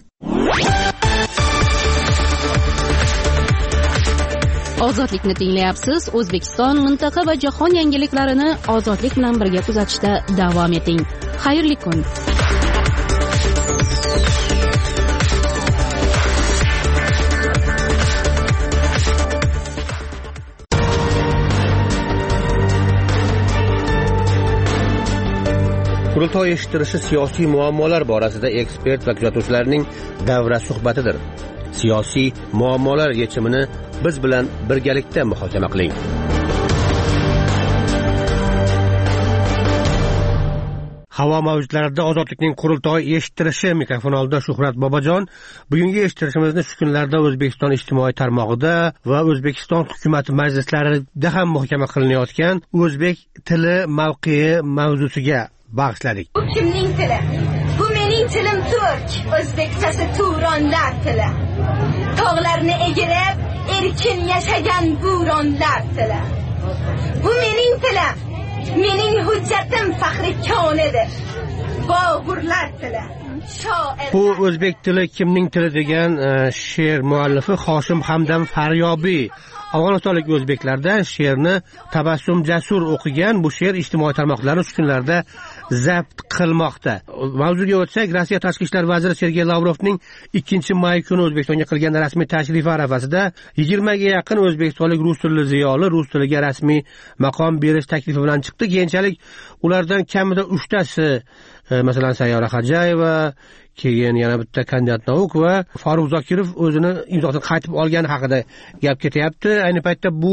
Ozodlikni tinglayapsiz. O'zbekiston, mintaqa va jahon yangiliklarini ozodlik bilan birga kuzatishda davom eting. Xayrli kun. Qurultoy eshittirishi siyosiy muammolar borasida ekspert va kuzatuvchilarning davra suhbatidir. Siyosiy muammolar yechimini biz bilan birgalikda muhokama qiling. Havo mavjudlarida ozodlikning qurultoy eshittirishi mikrofon oldida Shuhrat Bobojon. Bugungi eshittirishimizni shu kunlarda O'zbekiston ijtimoiy tarmog'ida va O'zbekiston hukumat majlislarida ham muhokama qilinayotgan o'zbek tili mavqei mavzusiga bag'ishladik. Bu kimning tili? Bu mening tilim turk. O'zbekchasi Turonlar tili. Tog'larni egirib, erkin yashagan bo'ronlar tili. Bu mening tilim. Mening hujjatim faxri konidir. Bog'urlar tili. Bu o'zbek tili kimning tili degan she'r muallifi Hoshim Hamdam Faryobiy afg'onistonlik o'zbeklarda she'rni Tabassum Jasur o'qigan. Bu she'r ijtimoiy tarmoqlarni shu kunlarda zabt qilmoqda. Mavzuga o'tsak, Rossiya tashqi ishlar vaziri Sergey Lavrovning ikkinchi may kuni O'zbekistonga qilgan rasmiy tashrifi arafasida yigirmaga yaqin o'zbekistonlik rus tilli ziyoli rus tiliga rasmiy maqom berish taklifi bilan chiqdi. Keyinchalik ulardan kamida uchtasi, masalan Sayyora Xajayeva, keyin yana bitta kandidat nauk va Farruh Zokirov o'zini imzosini qaytib olgani haqida gap ketyapti. Ayni paytda bu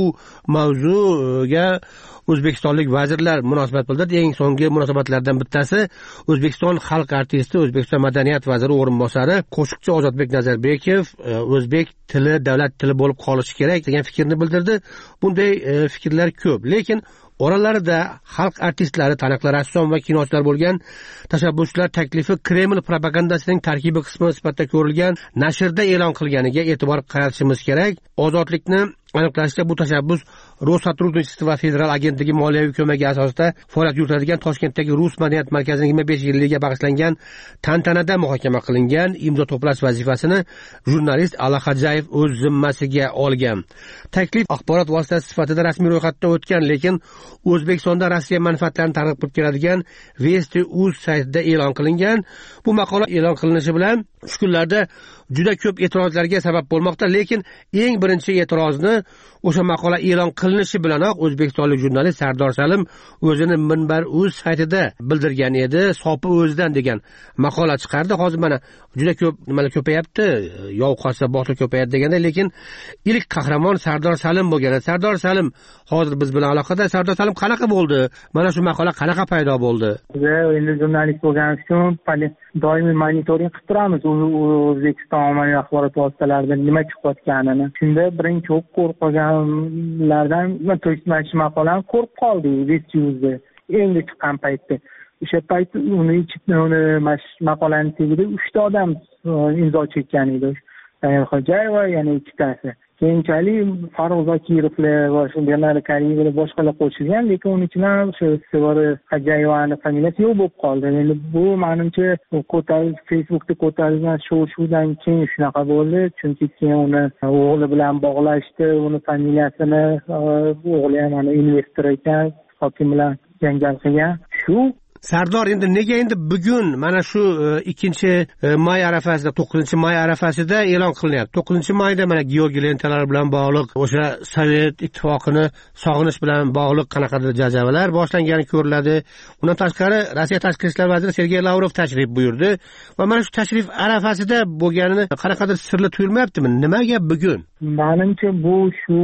mavzuga o'zbekistonlik vazirlar munosabat bildirdi. Eng so'nggi munosabatlardan bittasi O'zbekiston xalq artisti, O'zbekiston madaniyat vaziri o'rinbosari qo'shiqchi Ozodbek Nazarbekov o'zbek tili davlat tili bo'lib qolishi kerak degan fikrni bildirdi. Bunday fikrlar ko'p, lekin oralarida xalq artistlari, taniqli rassom va kinochilar bo'lgan tashabbuschilar taklifi Kreml propagandasining tarkibiy qismi sifatida ko'rilgan nashrda e'lon qilganiga e'tibor qaratishimiz kerak. Ozodlikni aniqlashda bu tashabbus Rossotrudenчество va federal agentligi moliyaviy ko'magi asosida faoliyat yuritadigan Toshkentdagi Rus madaniyat markazining yigirma besh yilligiga bag'ishlangan tantanada muhokama qilingan. Imzo to'plash vazifasini jurnalist Ala Xajayev o'z zimmasiga olgan. Taklif axborot vositasi sifatida rasmiy ro'yxatdan o'tgan, lekin O'zbekistonda Rossiya manfaatlarini targ'ib qilib keladigan Vesti.uz saytida e'lon qilingan. Bu maqola e'lon qilinishi bilan shu kunlarda juda ko'p e'tirozlarga sabab bo'lmoqda, lekin eng birinchi e'tirozni o'sha maqola e'lon qilinishi bilanoq o'zbekistonlik jurnalist Sardor Salim o'zini Minbar.uz saytida bildirgan edi. Sopi o'zidan degan maqola chiqardi. Hozir mana juda ko'p nimalar ko'payapti, yov qochsa botir ko'payadi deganda, lekin ilk qahramon Sardor Salim bo'lgan. Sardor Salim hozir biz bilan aloqada. Sardor Salim, qanaqa bo'ldi? Mana shu maqola qanaqa paydo bo'ldi? Biz endi jurnalist bo'lganimiz uchun doimiy monitoring qilib turamiz O'zbekiston ommaviy axborot vositalarida nima chiqayotganini. Shunda birinchi o'q ko'rib qolganlardan to есть mana shu maqolani ko'rib qoldik Vesti.uzda endi chiqqan paytda. O'sha payt uni ichida uni maqolani tagida uchta odam imzo chekkan edi. Xojayeva yana ikkitasi. Keyinchalik Farruh Zokirovlar va Shundanali Karimov boshqalar qo'shilgan, lekin uning ichidan o'sha Sevara Xajayevaning familiyasi yo'q bo'lib qoldi. Endi bu menimcha ko'tarilib Facebookda ko'tarilgan shov-shuvdan keyin shunaqa bo'ldi, chunki keyin uni o'g'li bilan bog'lashdi, uni familiyasini o'g'li ham ana investor ekan, hokim bilan janjal qilgan. Shu Sardor, endi nega endi bugun mana shu ikkinchi may arafasida, to'qqizinchi may arafasida e'lon qilinyapti? to'qqizinchi mayda mana Georgiy lentalar bilan bog'liq, o'sha Sovet ittifoqini sog'inish bilan bog'liq qanaqadir jazavalar boshlangani ko'riladi. Undan tashqari Rossiya tashqi ishlar vaziri Sergey Lavrov tashrif buyurdi va mana shu tashrif arafasida bo'lganini qanaqadir sirli tuyulmayaptimi? Nimaga bugun? Menimcha bu shu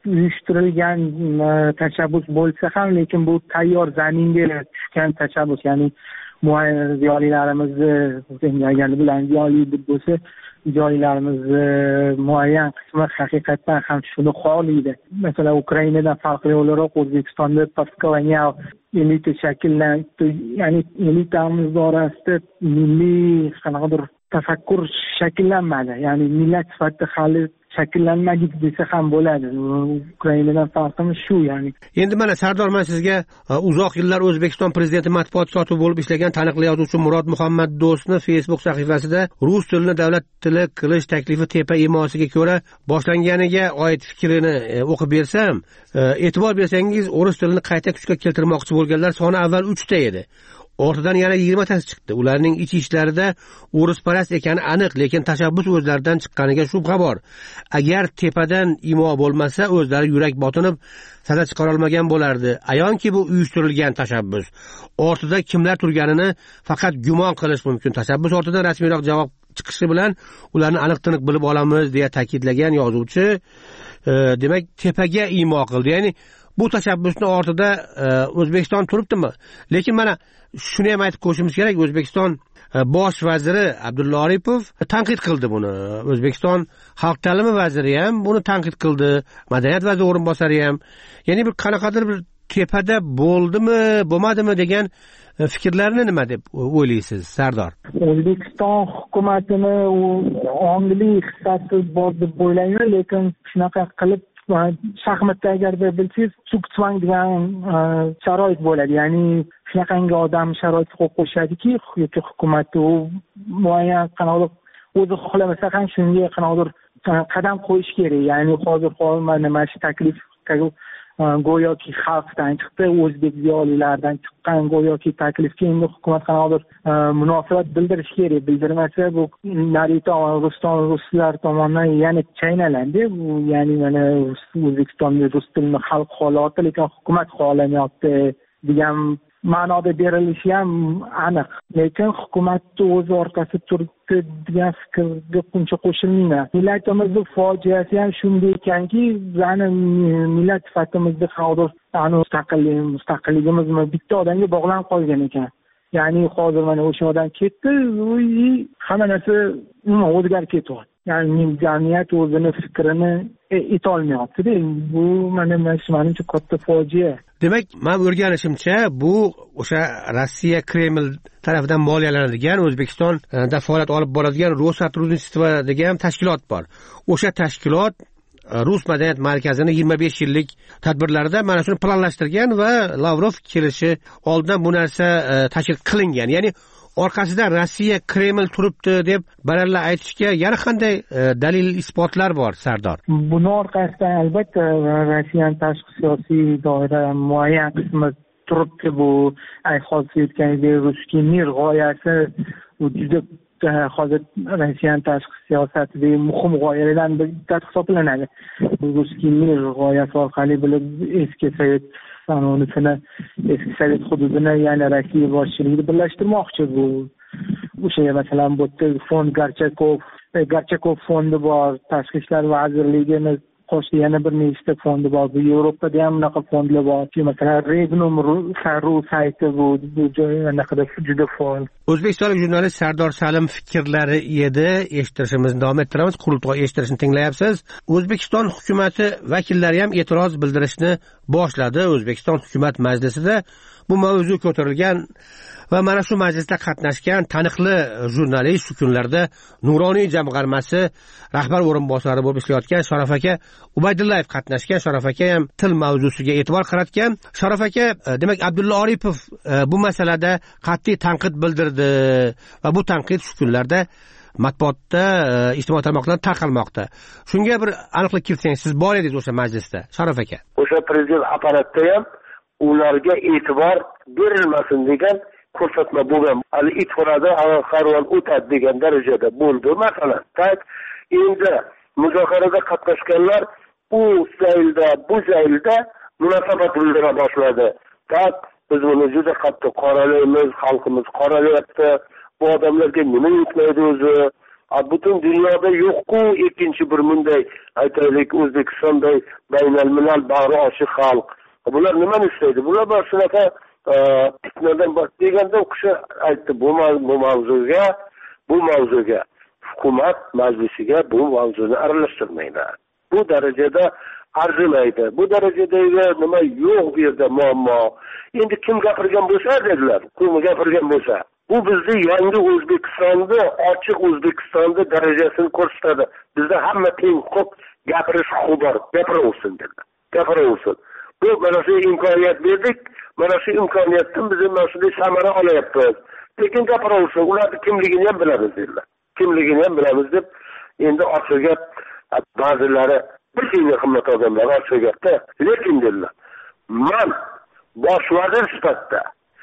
uyushtirilgan tashabbus bo'lsa ham, lekin bu tayyor zaminga tushgan tashabbus, ya'ni muayyan ziyolilarimizni agar bilan ziyoli deb bo'lsa, ziyolilarimizni muayyan qismi haqiqatdan ham shuni xohlaydi. Masalan, Ukrainadan farqli o'laroq O'zbekistonda postkolonial elita shakllanib, ya'ni elitamiz orasida milliy qanaqadir tafakkur shakllanmadi. Ya'ni millat sifatida hali shakllanmadik desa ham bo'ladi. Ukrainadan farqimiz shu, ya'ni. Endi mana Sardor, men sizga uzoq yillar O'zbekiston prezidenti matbuot kotibi bo'lib ishlagan taniqli yozuvchi Murod Muhammad Do'stni Facebook sahifasida rus tilini davlat tili qilish taklifi tepa imosiga ko'ra boshlanganiga oid fikrini o'qib bersam, e'tibor bersangiz, o'ris tilini qayta kuchga keltirmoqchi bo'lganlar soni avval uchta edi. Ortidan yana yigirmatasi chiqdi. Ularning ichi ishlarida o'risparast ekani aniq, lekin tashabbus o'zlaridan chiqqaniga shubha bor. Agar tepadan imo bo'lmasa, o'zlari yurak botinib sada chiqara olmagan bo'lardi. Ayonki bu uyushtirilgan tashabbus. Ortida kimlar turganini faqat gumon qilish mumkin. Tashabbus ortidan rasmiyroq javob chiqishi bilan ularni aniq-tiniq bilib olamiz, deya ta'kidlagan yozuvchi, e, demak, tepaga imo qildi. Ya'ni bu tashabbusning ortida e, O'zbekiston turibdimi? Lekin mana shuni ham aytib qo'yishimiz kerak, O'zbekiston bosh vaziri Abdulla Aripov tanqid qildi buni. O'zbekiston xalq ta'limi vaziri ham buni tanqid qildi. Madaniyat vaziri o'rinbosari ham. Ya'ni bir qanaqadir bir tepada bo'ldimi, bo'lmadimi degan fikrlarni nima deb o'ylaysiz, Sardor? O'zbekiston hukumatini ongli hissasi bor deb o'ylayman, lekin shunaqa qilib shaxmatda agarda bilsangiz, suktsvang degan sharoit bo'ladi. Ya'ni shunaqangi odam sharoit qo'yib qo'yishadiki, yoki hukumatni u muayyan qanaqadir o'zi xohlamasa ham shunga qanaqadir qadam qo'yish kerak. Ya'ni hozir mana mana shu taklif go'yoki xalqdan chiqdi, o'zbek ziyolilaridan chiqqan go'yoki taklifga endi hukumat qanaqadir munosabat bildirish kerak. Bildirmasa bu narita Ruston ruslar tomonidan yana chaynaladi. Bu ya'ni mana O'zbekistonda rus tilini xalq holati, lekin hukumat xohlamayapti degan ma'noda berilishi ham aniq. Lekin hukumatni o'z orqasi turibdi degan fikrga buncha qo'shilmayman. Millatimizning fojiasi ham shunday ekanki, ya'ni millat sifatimizda hozir ani mustaqillik, mustaqilligimizni bitta odamga bog'lanib qolgan ekan. Ya'ni hozir mana o'sha odam ketdi, hamma narsa umuman o'zgarib ketyapti. Ya'ni jamiyat o'zini fikrini etolmayapti-da. Bu mana menimcha katta fojia. Demak, men o'rganishimcha, bu o'sha Rossiya Kreml tarafidan moliyalanadigan, O'zbekistonda faoliyat olib boradigan Rossotruznичество degan tashkilot bor. O'sha tashkilot Rus madaniyat markazini yigirma besh yillik tadbirlarida mana shuni planlashtirgan va Lavrov kelishi oldidan bu narsa tashkil qilingan. Ya'ni orqasida Rossiya Kreml turibdi deb baralla aytishga yana qanday dalil isbotlar bor, Sardor? Buni orqasida albatta Rossiyaning tashqi siyosiy doira muayyan qismi turibdi. Bu ay hozir aytganidek Ruskiy mir g'oyasi juda hozir Rossiyaning tashqi siyosatidagi muhim g'oyalardan biri hisoblanadi. Ruskiy mir g'oyasi orqali bilib eski sovet qonunini, eski sovet hududini, ya'ni Rossiya boshchiligida birlashtirmoqchi. Bu o'sha masalan bu fond Garchakov, Garchakov fondi bor, Tashqi ishlar vazirligini qo'shdi yana bir nechta fondi bor. Bu Yevropada ham bunaqa fondlar bor. Masalan, Regnum Ru sayti bu bu joylarda juda faol. O'zbekistonlik jurnalist Sardor Salim fikrlari edi. Eshittirishimizni davom ettiramiz. Qurultoy eshittirishni tinglayapsiz. O'zbekiston hukumatı vakillari ham e'tiroz bildirishni boshladi. O'zbekiston hukumat majlisida bu mavzu ko'tarilgan va mana shu majlisda qatnashgan taniqli jurnalist, shu kunlarda Nuroniy jamg'armasi rahbar o'rinbosari bo'lib ishlayotgan Sharof aka Ubaydullayev qatnashgan. Sharof aka ham til mavzusiga e'tibor qaratgan. Sharof aka, demak, Abdulla Aripov bu masalada qat'iy tanqid bildirdi va bu tanqid shu kunlarda matbuotda, ijtimoiy tarmoqlarda tarqalmoqda. Shunga bir aniqlik kiritsangiz, siz bor edingiz o'sha majlisda, Sharof aka. O'sha prezident apparatda ham ularga e'tibor berilmasin degan ko'rsatma bo'lgan. Hali itxonada qaror o'tadi degan darajada bo'ldi masalan. Tak endi muzokarada qatnashganlar u zaylda, bu zaylda munosabat bildira boshladi. Tak biz buni juda qattiq qoralaymiz, xalqimiz qoralayapti. Bu odamlarga nima yetmaydi o'zi? butun dunyoda yo'q-ku ikkinchi bir bunday aytaylik O'zbekistonday baynalmilal bag'ri ochiq xalq. Bular nimani istaydi? Bular bor shunaqa fitnadan bosh deganda u kishi aytdi, bu bu mavzuga, bu mavzuga hukumat majlisiga bu mavzuni aralashtirmaydi. Bu darajada arzimaydi. Bu darajadagi nima yo'q bu yerda muammo. Endi kim gapirgan bo'lsa dedilar, kim gapirgan bo'lsa, bu bizni yangi O'zbekistonni, ochiq O'zbekistonni darajasini ko'rsatadi. Bizda hamma teng huquq, gapirish huquqi bor, gapiraversin dedilar. Gapiraversin. Bu mana shu imkoniyat berdik, mana shu imkoniyatdan biz mana shunday samara olyapmiz. Lekin gapiraversin, ularning kimligini ham bilamiz dedilar. Kimligini ham bilamiz deb endi ochiq gap ba'zilari bir keyingi qimmat odamlar ochiq gapda, lekin dedilar. Men bosh vazir sifatida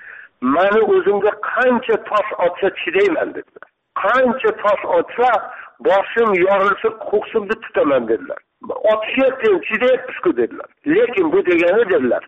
meni o'zimga qancha tosh otsa chidayman dedilar. Qancha tosh otsa boshim yorilsa ko'ksimni tutaman dedilar. Otishyapti, chidayapti-ku dedilar. Lekin bu degani dedilar.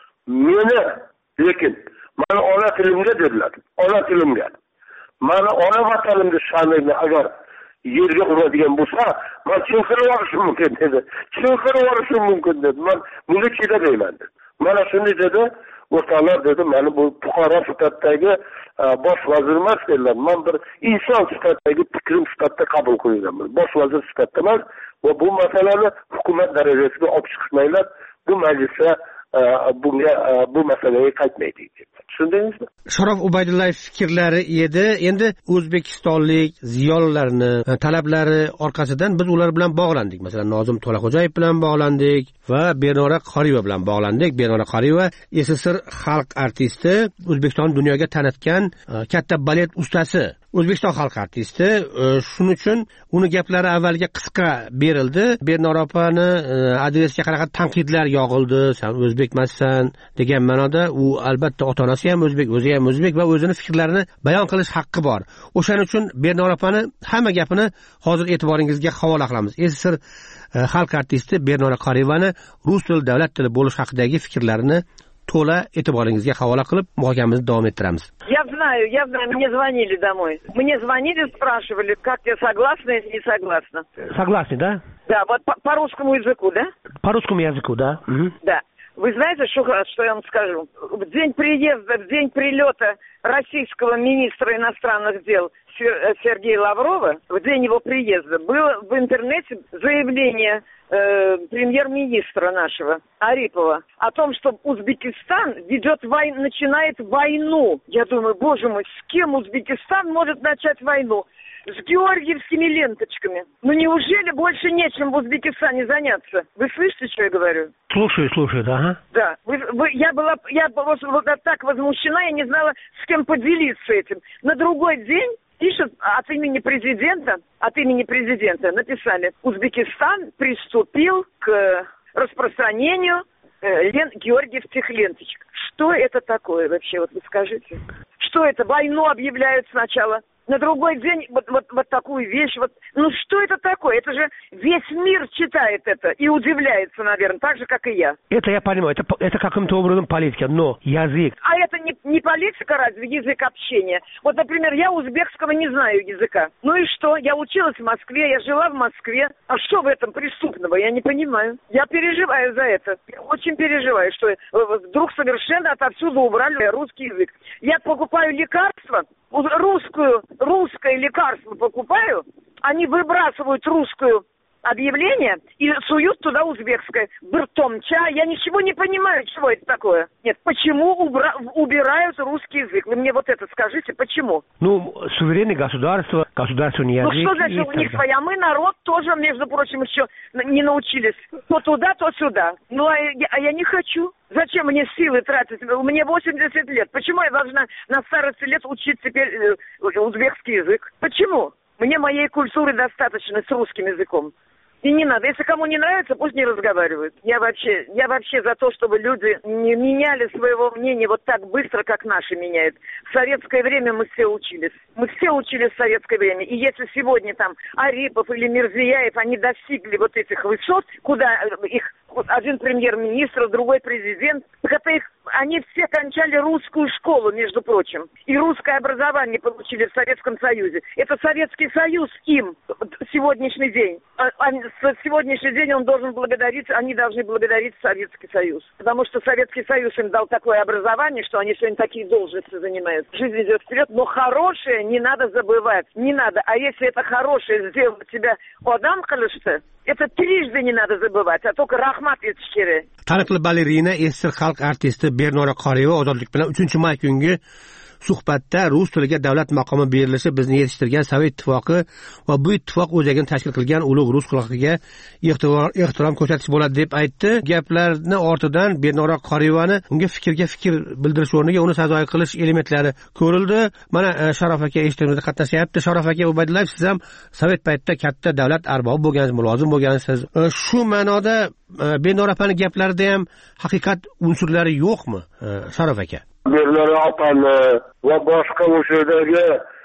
Meni lekin meni ona tilimga dedilar. Ona tilimga. Meni ona vatanimga sha'nini agar yerga uradigan bo'lsa, men chinqirib olishim mumkin dedi. Chinqirib olishim mumkin dedi. Men bunga chidamayman dedi. Mana shuni dedi. O'rtoqlar dedi, meni bu fuqaro sifatidagi bosh vazir emas dedilar. Men bir inson sifatidagi fikrim sifatida qabul qilinganman. Bosh vazir sifatida emas va bu masalani hukumat darajasiga olib chiqishmaylar. Bu majlisda bunga bu masalaga qaytmaydi. Tushundingizmi? Sharof Ubaydullayev fikrlari edi. Endi O'zbekistonlik ziyolilarni talablari orqasidan biz ular bilan bog'landik. Masalan, Nozim To'laxo'jayev bilan bog'landik va Bernora Qoriyeva bilan bog'landik. Bernora Qoriyeva S S R xalq artisti, O'zbekiston dunyoga tanitgan katta balet ustasi. O'zbekiston xalq artisti, shuning uchun uni gaplari avvalga qisqa berildi. Bernora opani adresiga qanaqa tanqidlar yog'ildi, sen o'zbekmassan degan ma'noda. U albatta ota-onasi ham o'zbek, o'zi ham o'zbek va o'zini fikrlarini bayon qilish haqqi bor. O'shaning uchun Bernora opani hamma gapini hozir e'tiboringizga havola qilamiz. S S R xalq artisti Bernora Qoriyevani rus tili davlat tili bo'lish haqidagi fikrlarini to'la e'tiboringizga havola qilib muhokamamizni davom ettiramiz. Я знаю, я знаю, мне звонили домой. Мне звонили, спрашивали, как я согласна или не согласна. Согласны, да? Да, вот по, по русскому языку, да? По русскому языку, да. Угу. Да. Вы знаете, что, что я вам скажу? В день приезда, в день прилета российского министра иностранных дел Сергея Лаврова, в день его приезда, было в интернете заявление э, премьер-министра нашего Арипова о том, что Узбекистан ведет войну, начинает войну. Я думаю, боже мой, с кем Узбекистан может начать войну? С георгиевскими ленточками. Ну неужели больше нечем в Узбекистане заняться? Вы слышите, что я говорю? Слушаю, слушаю, да. Ага. Да. Вы, вы, я была, я была вот так возмущена, я не знала, с кем поделиться этим. На другой день пишут от имени президента, от имени президента написали: Узбекистан приступил к распространению э, лен, георгиевских ленточек. Что это такое вообще, вот вы скажите? Что это? Войну объявляют сначала. На другой день вот, вот, вот такую вещь. Вот. Ну что это такое? Это же весь мир читает это и удивляется, наверное, так же, как и я. Это я понимаю, это, это каким-то образом политика, но язык... А это не, не политика разве, язык общения? Вот, например, я узбекского не знаю языка. Ну и что? Я училась в Москве, я жила в Москве. А что в этом преступного? Я не понимаю. Я переживаю за это. Я очень переживаю, что вдруг совершенно отовсюду убрали русский язык. Я покупаю лекарства, русскую, русское лекарство покупаю, они выбрасывают русскую объявление и суют туда узбекское. Быртомча, я ничего не понимаю, чего это такое. Нет, почему убра... убирают русский язык? Вы мне вот это скажите, почему? Ну, суверенное государство, государственный язык. Ну что значит у них своя? Мы народ тоже, между прочим, еще не научились. То туда, то сюда. Ну, а я, а я не хочу. Зачем мне силы тратить? Мне восемьдесят лет. Почему я должна на старости лет учить теперь э, узбекский язык? Почему? Мне моей культуры достаточно с русским языком. И не надо. Если кому не нравится, пусть не разговаривают. Я вообще, я вообще за то, чтобы люди не меняли своего мнения вот так быстро, как наши меняют. В советское время мы все учились. Мы все учились в советское время. И если сегодня там Арипов или Мирзияев, они достигли вот этих высот, куда их Вот один премьер-министр, другой президент. Так это их, они все кончали русскую школу, между прочим. И русское образование получили в Советском Союзе. Это Советский Союз им сегодняшний день. А, а, сегодняшний день он должен благодарить, они должны благодарить Советский Союз. Потому что Советский Союз им дал такое образование, что они сегодня такие должности занимают. Жизнь идет вперед, но хорошее не надо забывать. Не надо. А если это хорошее сделало тебя odam qilishdi, это трижды не надо забывать, а только rahmat etish kerak. Taniqli balerina, esir xalq artisti Bernora Qoriyeva ozodlik bilan uchinchi may kungi suhbatda rus tiliga davlat maqomi berilishi bizni yetishtirgan Sovet ittifoqi va bu ittifoq o'zagini tashkil qilgan ulug' rus xalqiga ehtirom ko'rsatish bo'ladi deb aytdi. Gaplarni ortidan Bernora Qoriyevani unga fikrga fikr bildirish o'rniga uni sazoyi qilish elementlari ko'rildi. Mana Sharof aka eshituvimizda qatnashyapti. Sharof aka, Ubaydullayev, siz ham Sovet paytida katta davlat arbobi bo'lgansiz, mulozim bo'lgansiz. Shu ma'noda Bernora opaning gaplarida ham haqiqat unsurlari yo'qmi, Sharof aka? Bernora opani va boshqa o'shadagi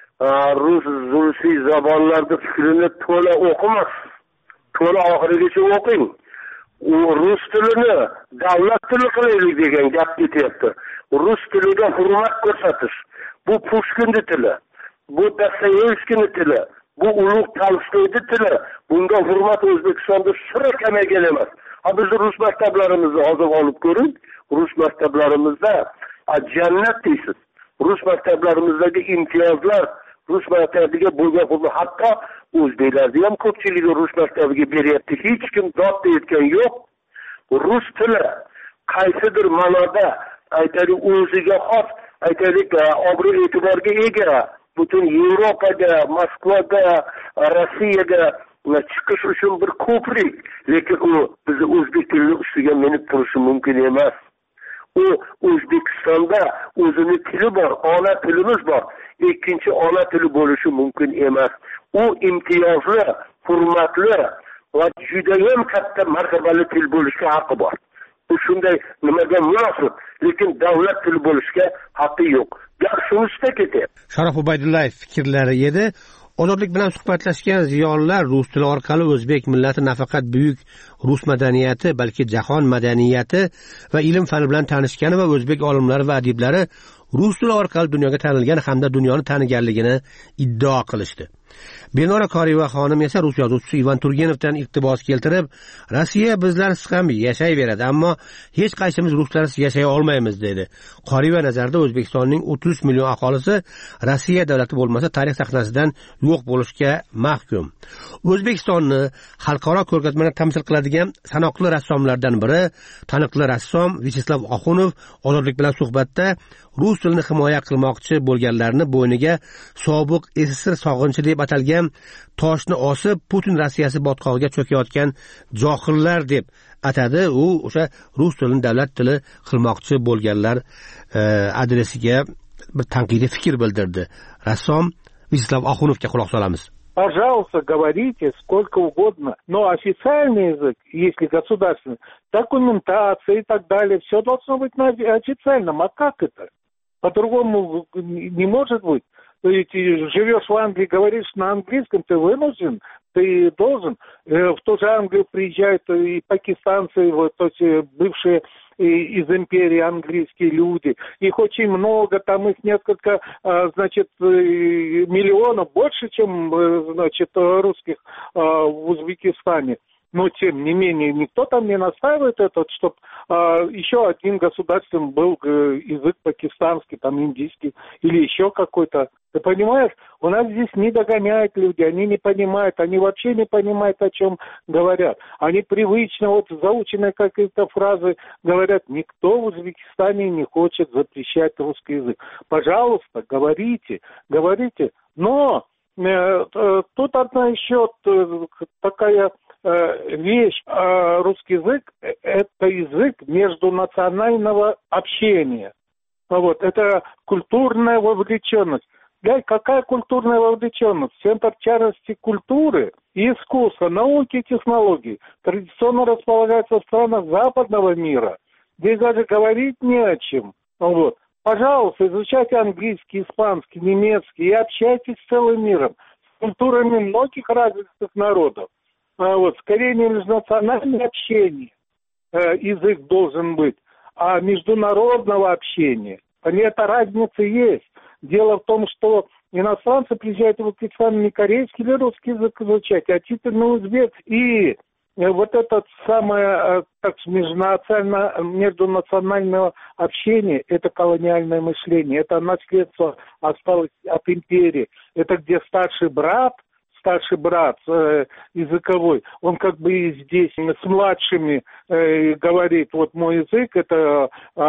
rus zulsiy zabonlarda fikrini to'la o'qimasiz. To'la oxirigacha o'qing. U rus tilini davlat tili qilaylik degan gap ketyapti. Rus tiliga hurmat ko'rsatish. Bu Pushkinning tili. Bu Dostoyevskiyning tili. Bu ulug' Tolstoyning tili. Bunga hurmat O'zbekistonda sira kamaygan emas. Ha, biz rus maktablarimizni hozir olib ko'ring. Rus maktablarimizda jannat deysiz. Rus maktablarimizdagi imtiyozlar, rus maktabiga bo'lgan pulni hatto o'zbeklarni ham ko'pchiligi rus maktabiga beryapti. Hech kim dod deyotgan yo'q. Rus tili qaysidir ma'noda aytaylik o'ziga xos, aytaylik obro' e'tiborga ega. Butun Yevropaga, Moskvaga, Rossiyaga chiqish uchun bir ko'prik, lekin u bizni o'zbek tilining ustiga minib turishi mumkin emas. U O'zbekistonda o'zining tili bor, ona tilimiz bor. Ikkinchi ona tili bo'lishi mumkin emas. U imtiyozli, hurmatli va juda ham katta martabali til bo'lishga haqqi bor. Bu shunday nimaga munosib, lekin davlat tili bo'lishga haqqi yo'q. Gap shunisiga ketyapti. Sharof Ubaydullayev fikrlari edi. Ozodlik bilan suhbatlashgan ziyolilar rus tili orqali o'zbek millati nafaqat buyuk rus madaniyati, balki jahon madaniyati va ilm fani bilan tanishgani va o'zbek olimlari va adiblari rus tili orqali dunyoga tanilgan hamda dunyoni taniganligini iddao qilishdi. Bernora Qoriyeva xonim esa rus yozuvchisi Ivan Turgenovdan iqtibos keltirib, Rossiya bizlarsiz ham yashayveradi, ammo hech qaysimiz ruslarsiz yashay olmaymiz dedi. Qoriyeva nazarida O'zbekistonning o'ttiz uch million aholisi Rossiya davlati bo'lmasa tarix sahnasidan yo'q bo'lishga mahkum. O'zbekistonni xalqaro ko'rgazmada tamsil qiladigan sanoqli rassomlardan biri, taniqli rassom Vyacheslav Oxunov ozodlik bilan suhbatda rus tilini himoya qilmoqchi bo'lganlarni bo'yniga sobiq S S R sog'inchi deb atalgan toshni osib, Putin Rossiyasi botqog'iga cho'kayotgan johillar deb atadi. U o'sha rus tilini davlat tili qilmoqchi bo'lganlar adresiga bir tanqidiy fikr bildirdi. Rassom Vyacheslav Oxunovga quloq solamiz. Пожалуйста, говорите сколько угодно, но официальный язык, если государственный, документация и так далее, все должно быть на официальном. А как это? По-другому не может быть. Ты живешь в Англии, говоришь на английском, ты вынужден, ты должен. В ту же Англию приезжают и пакистанцы, вот эти бывшие из империи английские люди. Их очень много, там их несколько, значит, миллионов, больше, чем, значит, русских в Узбекистане. Но, тем не менее, никто там не настаивает это, чтобы а, еще один государственный был язык пакистанский, там индийский или еще какой-то. Ты понимаешь? У нас здесь не догоняют люди, они не понимают, они вообще не понимают, о чем говорят. Они привычно, вот заученные какие-то фразы говорят, никто в Узбекистане не хочет запрещать русский язык. Пожалуйста, говорите, говорите. Но э, э, тут одна еще э, такая... вещь, русский язык – это язык междунационального общения. Вот, это культурная вовлеченность. Да, какая культурная вовлеченность? Центр тяжести культуры и искусства, науки и технологий традиционно располагается в странах западного мира. Здесь даже говорить не о чем. Вот. Пожалуйста, изучайте английский, испанский, немецкий и общайтесь с целым миром, с культурами многих разных народов. А вот, скорее межнациональное общение. язык должен быть, а международного общения. Эта разница есть. Дело в том, что иностранцы приезжают в Узбекистан не корейский или русский язык изучать, а чисто на узбек. И вот это самое так, межнациональное, междунациональное общение, это колониальное мышление, это наследство осталось от империи. Это где старший брат, старший брат э, языковой, он как бы и здесь с младшими э, говорит, вот мой язык, это э,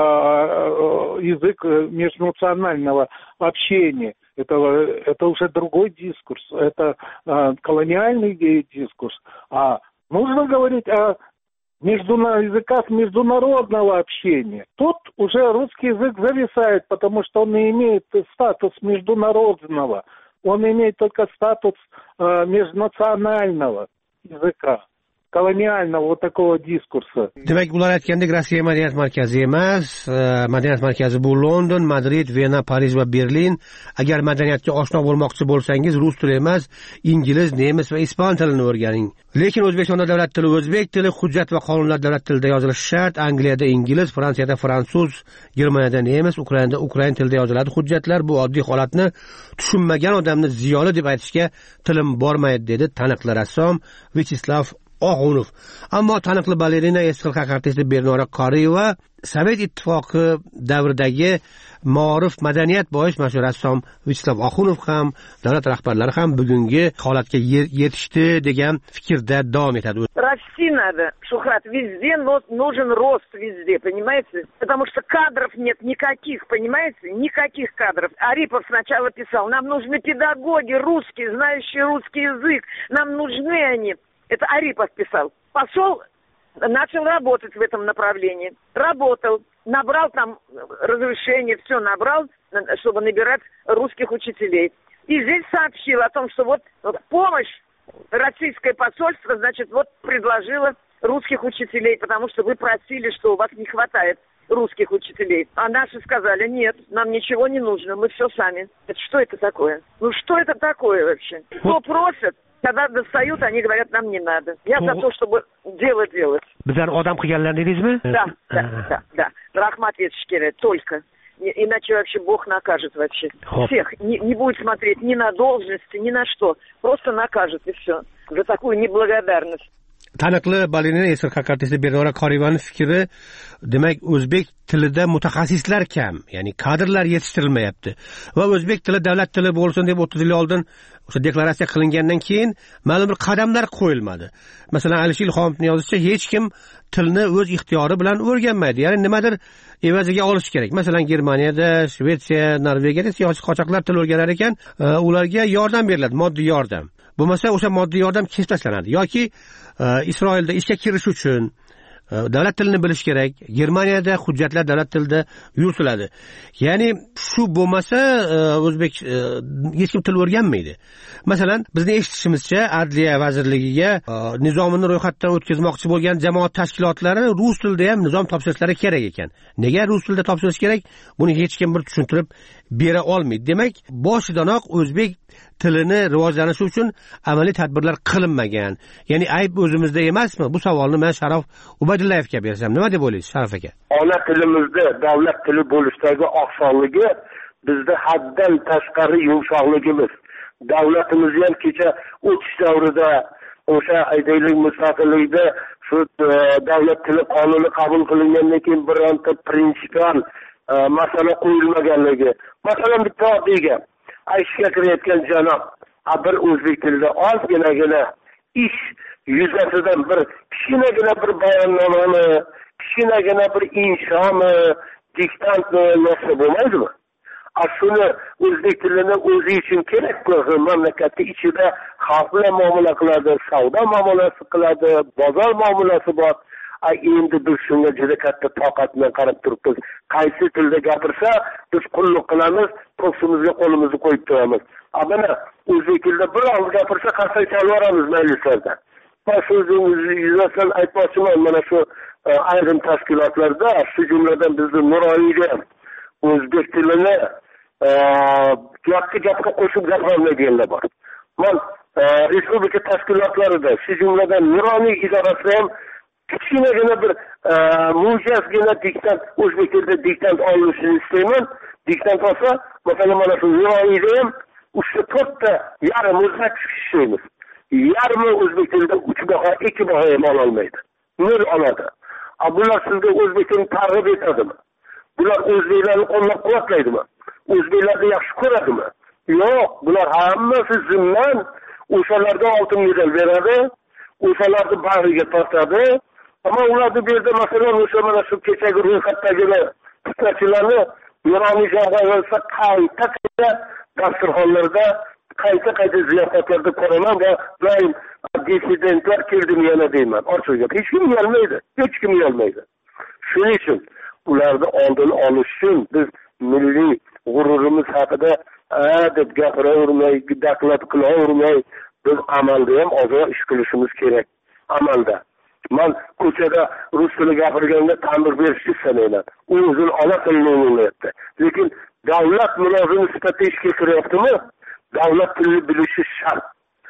э, язык межнационального общения. Это, это уже другой дискурс, это э, колониальный дискурс. А нужно говорить о между, языках международного общения. Тут уже русский язык зависает, потому что он не имеет статус международного. Он имеет только статус э, межнационального языка, kolonialного вот такого diskursi. Demak, ular aytgandek Rossiya madaniyat markazi emas, madaniyat markazi bu London, Madrid, Vena, Parij va Berlin. Agar madaniyatga oshno bo'lmoqchi bo'lsangiz, rus tili emas, ingliz, nemis va ispan tilini o'rganing. Lekin O'zbekistonda davlat tili o'zbek tili, hujjat va qonunlar davlat tilida yozilishi shart. Angliyada ingliz, Fransiyada fransuz, Germaniyada nemis, Ukrainada ukrain tilida yoziladi hujjatlar. Bu oddiy holatni tushunmagan odamni ziyoli deb aytishga tilim bormaydi, dedi taniqli rassom Vyacheslav Og'unov. Ammo taniqli balerina eski xalq artisti Bernora Qoriyeva Sovet ittifoqi davridagi ma'rif madaniyat boyish mashhur rassom Vyacheslav Og'unov ham davlat rahbarlari ham bugungi holatga yetishdi degan fikrda davom etadi. Расти надо, Шухрат, везде нужен рост везде, понимаете? Потому что кадров нет никаких, понимаете? Никаких кадров. Арипов сначала писал, нам нужны педагоги русские, знающие русский язык, нам нужны они. Это Арипов писал. Пошел, начал работать в этом направлении. Работал, набрал там разрешение, все набрал, чтобы набирать русских учителей. И здесь сообщил о том, что вот помощь, российское посольство, значит, вот предложило русских учителей, потому что вы просили, что у вас не хватает русских учителей. А наши сказали, нет, нам ничего не нужно, мы все сами. Это что это такое? Ну что это такое вообще? Кто просит? Когда достают, они говорят, нам не надо. Я за то, чтобы дело делать. Bizlar odam qilganlar dedingizmi? Да, да, да, да. Rahmat etish kerak, только. Иначе вообще Бог накажет вообще. Всех. Не, не будет смотреть ни на должности, ни на что. Просто накажет и все. За такую неблагодарность. Taniqli balerina eski xalq artisti Bernora Qoriyevaning fikri, demak o'zbek tilida mutaxassislar kam, ya'ni kadrlar yetishtirilmayapti va o'zbek tili davlat tili bo'lsin deb o'ttiz yil oldin o'sha deklaratsiya qilingandan keyin ma'lum bir qadamlar qo'yilmadi. Masalan, Alisher Ilhomovning yozishicha hech kim tilni o'z ixtiyori bilan o'rganmaydi, ya'ni nimadir evaziga olish kerak. Masalan, Germaniyada, Shvetsiya, Norvegiyada siyosiy qochoqlar til o'rganar ekan, ularga yordam beriladi, moddiy yordam. Bo'lmasa o'sha moddiy yordam kesib tashlanadi yoki Isroilda ishga kirish uchun davlat tilini bilish kerak. Germaniyada hujjatlar davlat tilida yuritiladi. Ya'ni shu bo'lmasa o'zbek hech kim til o'rganmaydi. Masalan, bizning eshitishimizcha Adliya vazirligiga nizomini ro'yxatdan o'tkazmoqchi bo'lgan jamoat tashkilotlari rus tilida ham nizom topshirishlari kerak ekan. Nega rus tilida topshirish kerak? Buni hech kim bir tushuntirib bera olmaydi. Demak, boshidanoq o'zbek tilini rivojlanishi uchun amaliy tadbirlar qilinmagan. Ya'ni ayb o'zimizda emasmi? Bu savolni men Sharof Ubaydullayevga bersam, nima deb o'ylaysiz, Sharof aka? Ona tilimizda davlat tili bo'lishdagi oqsonligi bizda haddan tashqari yumshoqligimiz. Davlatimiz ham kecha o'tish davrida o'sha aytaylik mustaqillikda shu davlat tili qonuni qabul qilingandan keyin bironta prinsipial masala qo'yilmaganligi. Masalan, bitta oddiy gap. Aytishga kirayotgan janob bir o'zbek tilida ozginagina ish yuzasidan bir kichkinagina bir bayonnomani, kichkinagina bir inshomi, diktantni narsa bo'lmaydimi? Shuni o'zbek tilini o'zi uchun kerak ko'rsa, mamlakatda ichida xalq bilan muomala qiladi, savdo muomalasi qiladi, bozor muomalasi bor. Endi biz shunga juda katta toqat bilan qarab turibmiz. Qaysi tilda gapirsa, biz qulluq qilamiz, ko'ksimizga qo'limizni qo'yib turamiz. Mana o'zbek tilida bir og'iz gapirsa, qarsak chalvoramiz majlislarda. Men so'zingizni yuzasidan aytmoqchiman, mana shu ayrim tashkilotlarda, shu jumladan bizning Nuroniyda ham o'zbek tilini gapga gapga qo'shib gapirmaydiganlar bor. Men respublika tashkilotlarida, shu jumladan Nuroniy idorasida ham kichkinagina bir mo'jazgina diktant o'zbek tilida diktant olinishini istayman. Diktant olsa, masalan, mana shu yo'ida ham uchta to'rtta yarim o'zbek ishlaymiz. Yarmi o'zbek tilida uch baho, ikki baho ham ololmaydi. Nol oladi. Bular sizga o'zbek tilini targ'ib etadimi? Bular o'zbeklarni qo'llab-quvvatlaydimi? O'zbeklarni yaxshi ko'radimi? Yo'q, bular hammasi zimman o'shalarga oltin medal beradi, o'shalarni bag'riga tortadi. Ammo ularni bu yerda masalan o'sha mana shu kechagi ro'yxatdagi fitnachilarni nuroniy jag'larsa qayta qayta dasturxonlarda, qayta qayta ziyofatlarda ko'raman va doim dissidentlar keldimi yana deyman. Ochiq gap, hech kim uyalmaydi, hech kim uyalmaydi. Shuning uchun ularni oldini olish uchun biz milliy g'ururimiz haqida deb gapiravermay, daqlat qilavermay, biz amalda ham ozroq ish qilishimiz kerak. Amalda man ko'chada rus tili gapirganda ta'mir berishni istamayman. U o'zini ona tilini o'rganayapti. Lekin davlat mulozimi sifatida ishga kiryaptimi? Davlat tilini bilishi shart.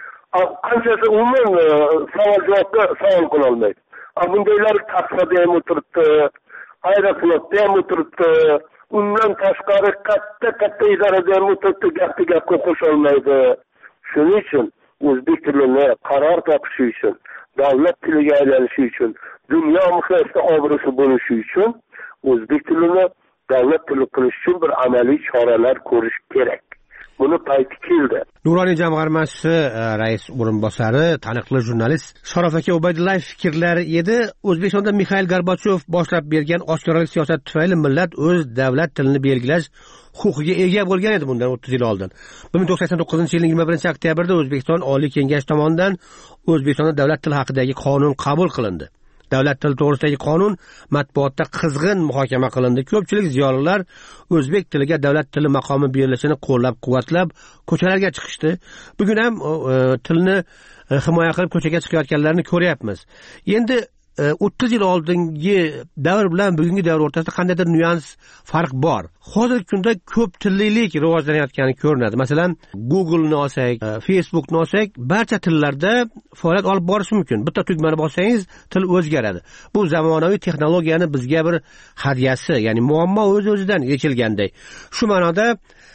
Qanchasi umuman savol-javobga savol qila olmaydi. Bundaylar kasbada ham o'tiribdi, aeroportda ham o'tiribdi, undan tashqari katta-katta idorada ham o'tiribdi, gapni gapga qo'sha olmaydi. Shuning uchun o'zbek tilini qaror topishi uchun, davlat tiliga aylanishi uchun, dunyo miqyosida obro'si bo'lishi uchun o'zbek tilini davlat tili qilish uchun bir amaliy choralar ko'rish kerak. Buni payti keldi. Nuroniy jamg'armasi rais o'rinbosari, taniqli jurnalist Sharof aka Ubaydullayev fikrlari edi. O'zbekistonda Mikhail Gorbachov boshlab bergan oshkoralik siyosat tufayli millat o'z davlat tilini belgilash huquqiga ega bo'lgan edi bundan o'ttiz yil oldin. bir ming to'qson sakson to'qqizinchi yilning yigirma birinchi oktyabrda O'zbekiston Oliy Kengashi tomonidan O'zbekistonda davlat tili haqidagi qonun qabul qilindi. Davlat tili to'g'risidagi qonun matbuotda qizg'in muhokama qilindi. Ko'pchilik ziyolilar o'zbek tiliga davlat tili maqomi berilishini qo'llab-quvvatlab ko'chalarga chiqishdi. Bugun ham tilni himoya qilib ko'chaga chiqayotganlarni ko'ryapmiz. Endi o'ttiz yil oldingi davr bilan bugungi davr o'rtasida qandaydir nyuans farq bor. Hozirgi kunda ko'p tillilik rivojlanayotgani ko'rinadi. Masalan, Google'ni olsak, Facebook'ni olsak, barcha tillarda faoliyat olib borish mumkin. Bitta tugmani bossangiz, til o'zgaradi. Bu zamonaviy texnologiyani bizga bir hadyasi, ya'ni muammo o'z-o'zidan yechilganday. Shu ma'noda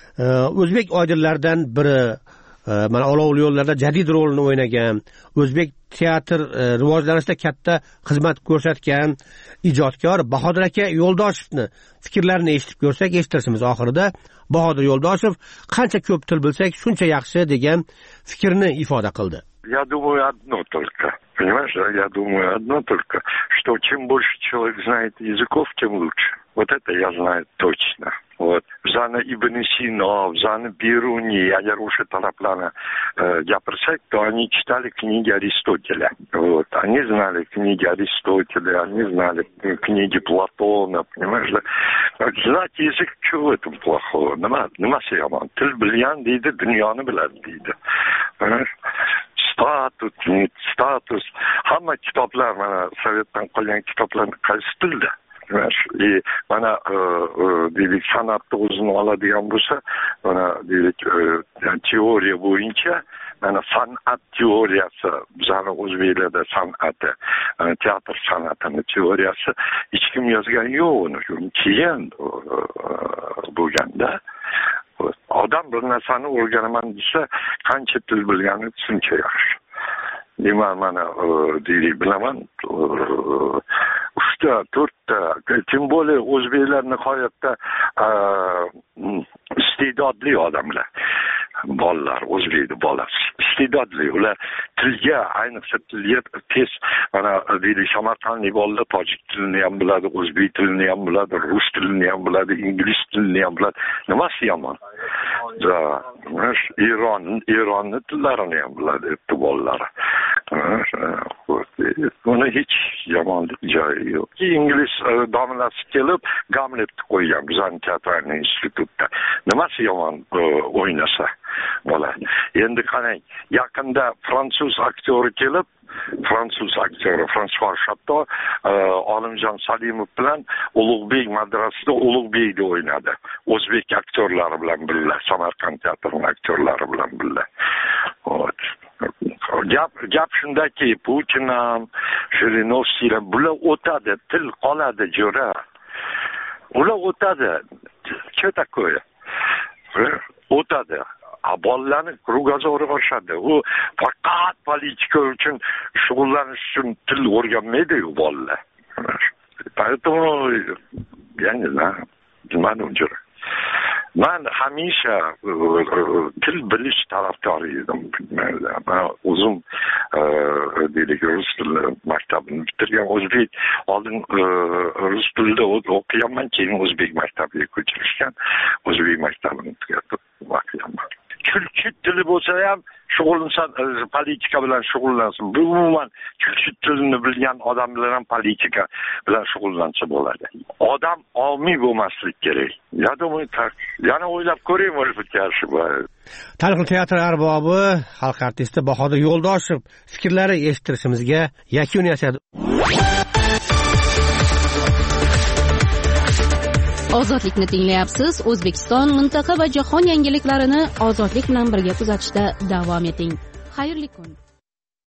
o'zbek oydinlaridan biri mana olovli yo'llarda jadid rolini o'ynagan, o'zbek teatr rivojlanishida katta xizmat ko'rsatgan ijodkor Bahodir aka Yo'ldoshevni fikrlarini eshitib ko'rsak, eshitishimiz oxirida Bahodir Yo'ldoshev qancha ko'p til bilsak, shuncha yaxshi degan fikrni ifoda qildi. Я думаю одно только. Понимаешь, я думаю одно только, что чем больше человек знает языков, тем лучше. Вот это я знаю точно. Вот. Zani Ibn Sino, Zani Biruni, agar o'sha taraflarni gapirsak, то они читали книги Аристотеля. Вот. Они знали книги Аристотеля, они знали книги Платона, понимаешь, да? Знать язык, что в этом плохого? Nima, nimasi yomon? Til bilgan deydi, dunyoni biladi deydi. Понимаешь? Status, status. Hamma kitoblar, mana Sovetdan qolgan kitoblarni qaysi tilda? И mana deylik san'atni o'zini oladigan bo'lsa, mana deylik teoriya bo'yicha mana san'at teoriyasi, bizning o'zbeklarda san'ati, teatr san'atini teoriyasi hech kim yozgan yo'q uni. Keyin bo'lganda odam bir narsani o'rganaman desa, qancha til bilgani shuncha yaxshi. Nima mana deylik bilaman, uchta, to'rtta, tim bo'ldi o'zbeklar nihoyatda iste'dodli odamlar. Bolalar, o'zbekni bolasi. Iste'dodli, ular tilga, ayniqsa tilga tez, mana deylik Samarqandlik bolalar tojik tilini ham biladi, o'zbek tilini ham biladi, rus tilini ham biladi, ingliz tilini ham biladi. Nimasi yomon? Da, Eron, Eronni tillarini ham biladi bolalar. Buni hech yomonlik joyi yo'q. Ingliz domlasi kelib Gamletni qo'ygan bizning teatrning institutida. Nimasi yomon o'ynasa bola. Endi qarang, yaqinda fransuz aktyori kelib, fransuz aktyori François Chateau Olimjon Salimov bilan Ulug'bek madrasasida Ulug'bekni o'ynadi. O'zbek aktyorlari bilan birga, Samarqand teatrining aktyorlari bilan birga. Gap gap shundaki, Putin ham, Jirinovskiylar bular o'tadi, til qoladi jo'ra. Ular o'tadi. Che такое? O'tadi. Bolalarni krugozoru oshadi. U faqat politika uchun shug'ullanish uchun til o'rganmaydi-ku bolalar. Поэтому я не знаю, bilmadim jo'ra. Men hamisha til bilish tarafdori edim. Men o'zim deylik rus tili maktabini bitirgan, o'zbek oldin rus tilida o'qiganman, keyin o'zbek maktabiga ko'chirishgan, o'zbek maktabini tugatib o'qiganman. Turkiy tili bo'lsa ham shug'ullansa, politika bilan shug'ullansin. Bu umuman turkiy tilini bilgan odam bilan politika bilan shug'ullansa bo'ladi. Odam omiy bo'lmaslik kerak. Ya думаю, так. Yana o'ylab ko'ring, может быть, yaxshi bo'ladi. Taniqli teatr arbobi, xalq artisti Bahodir Yo'ldoshev fikrlari eshittirishimizga yakun yasadi. Ozodlikni tinglayapsiz. O'zbekiston, mintaqa va jahon yangiliklarini ozodlik bilan birga kuzatishda davom eting. Xayrli kun.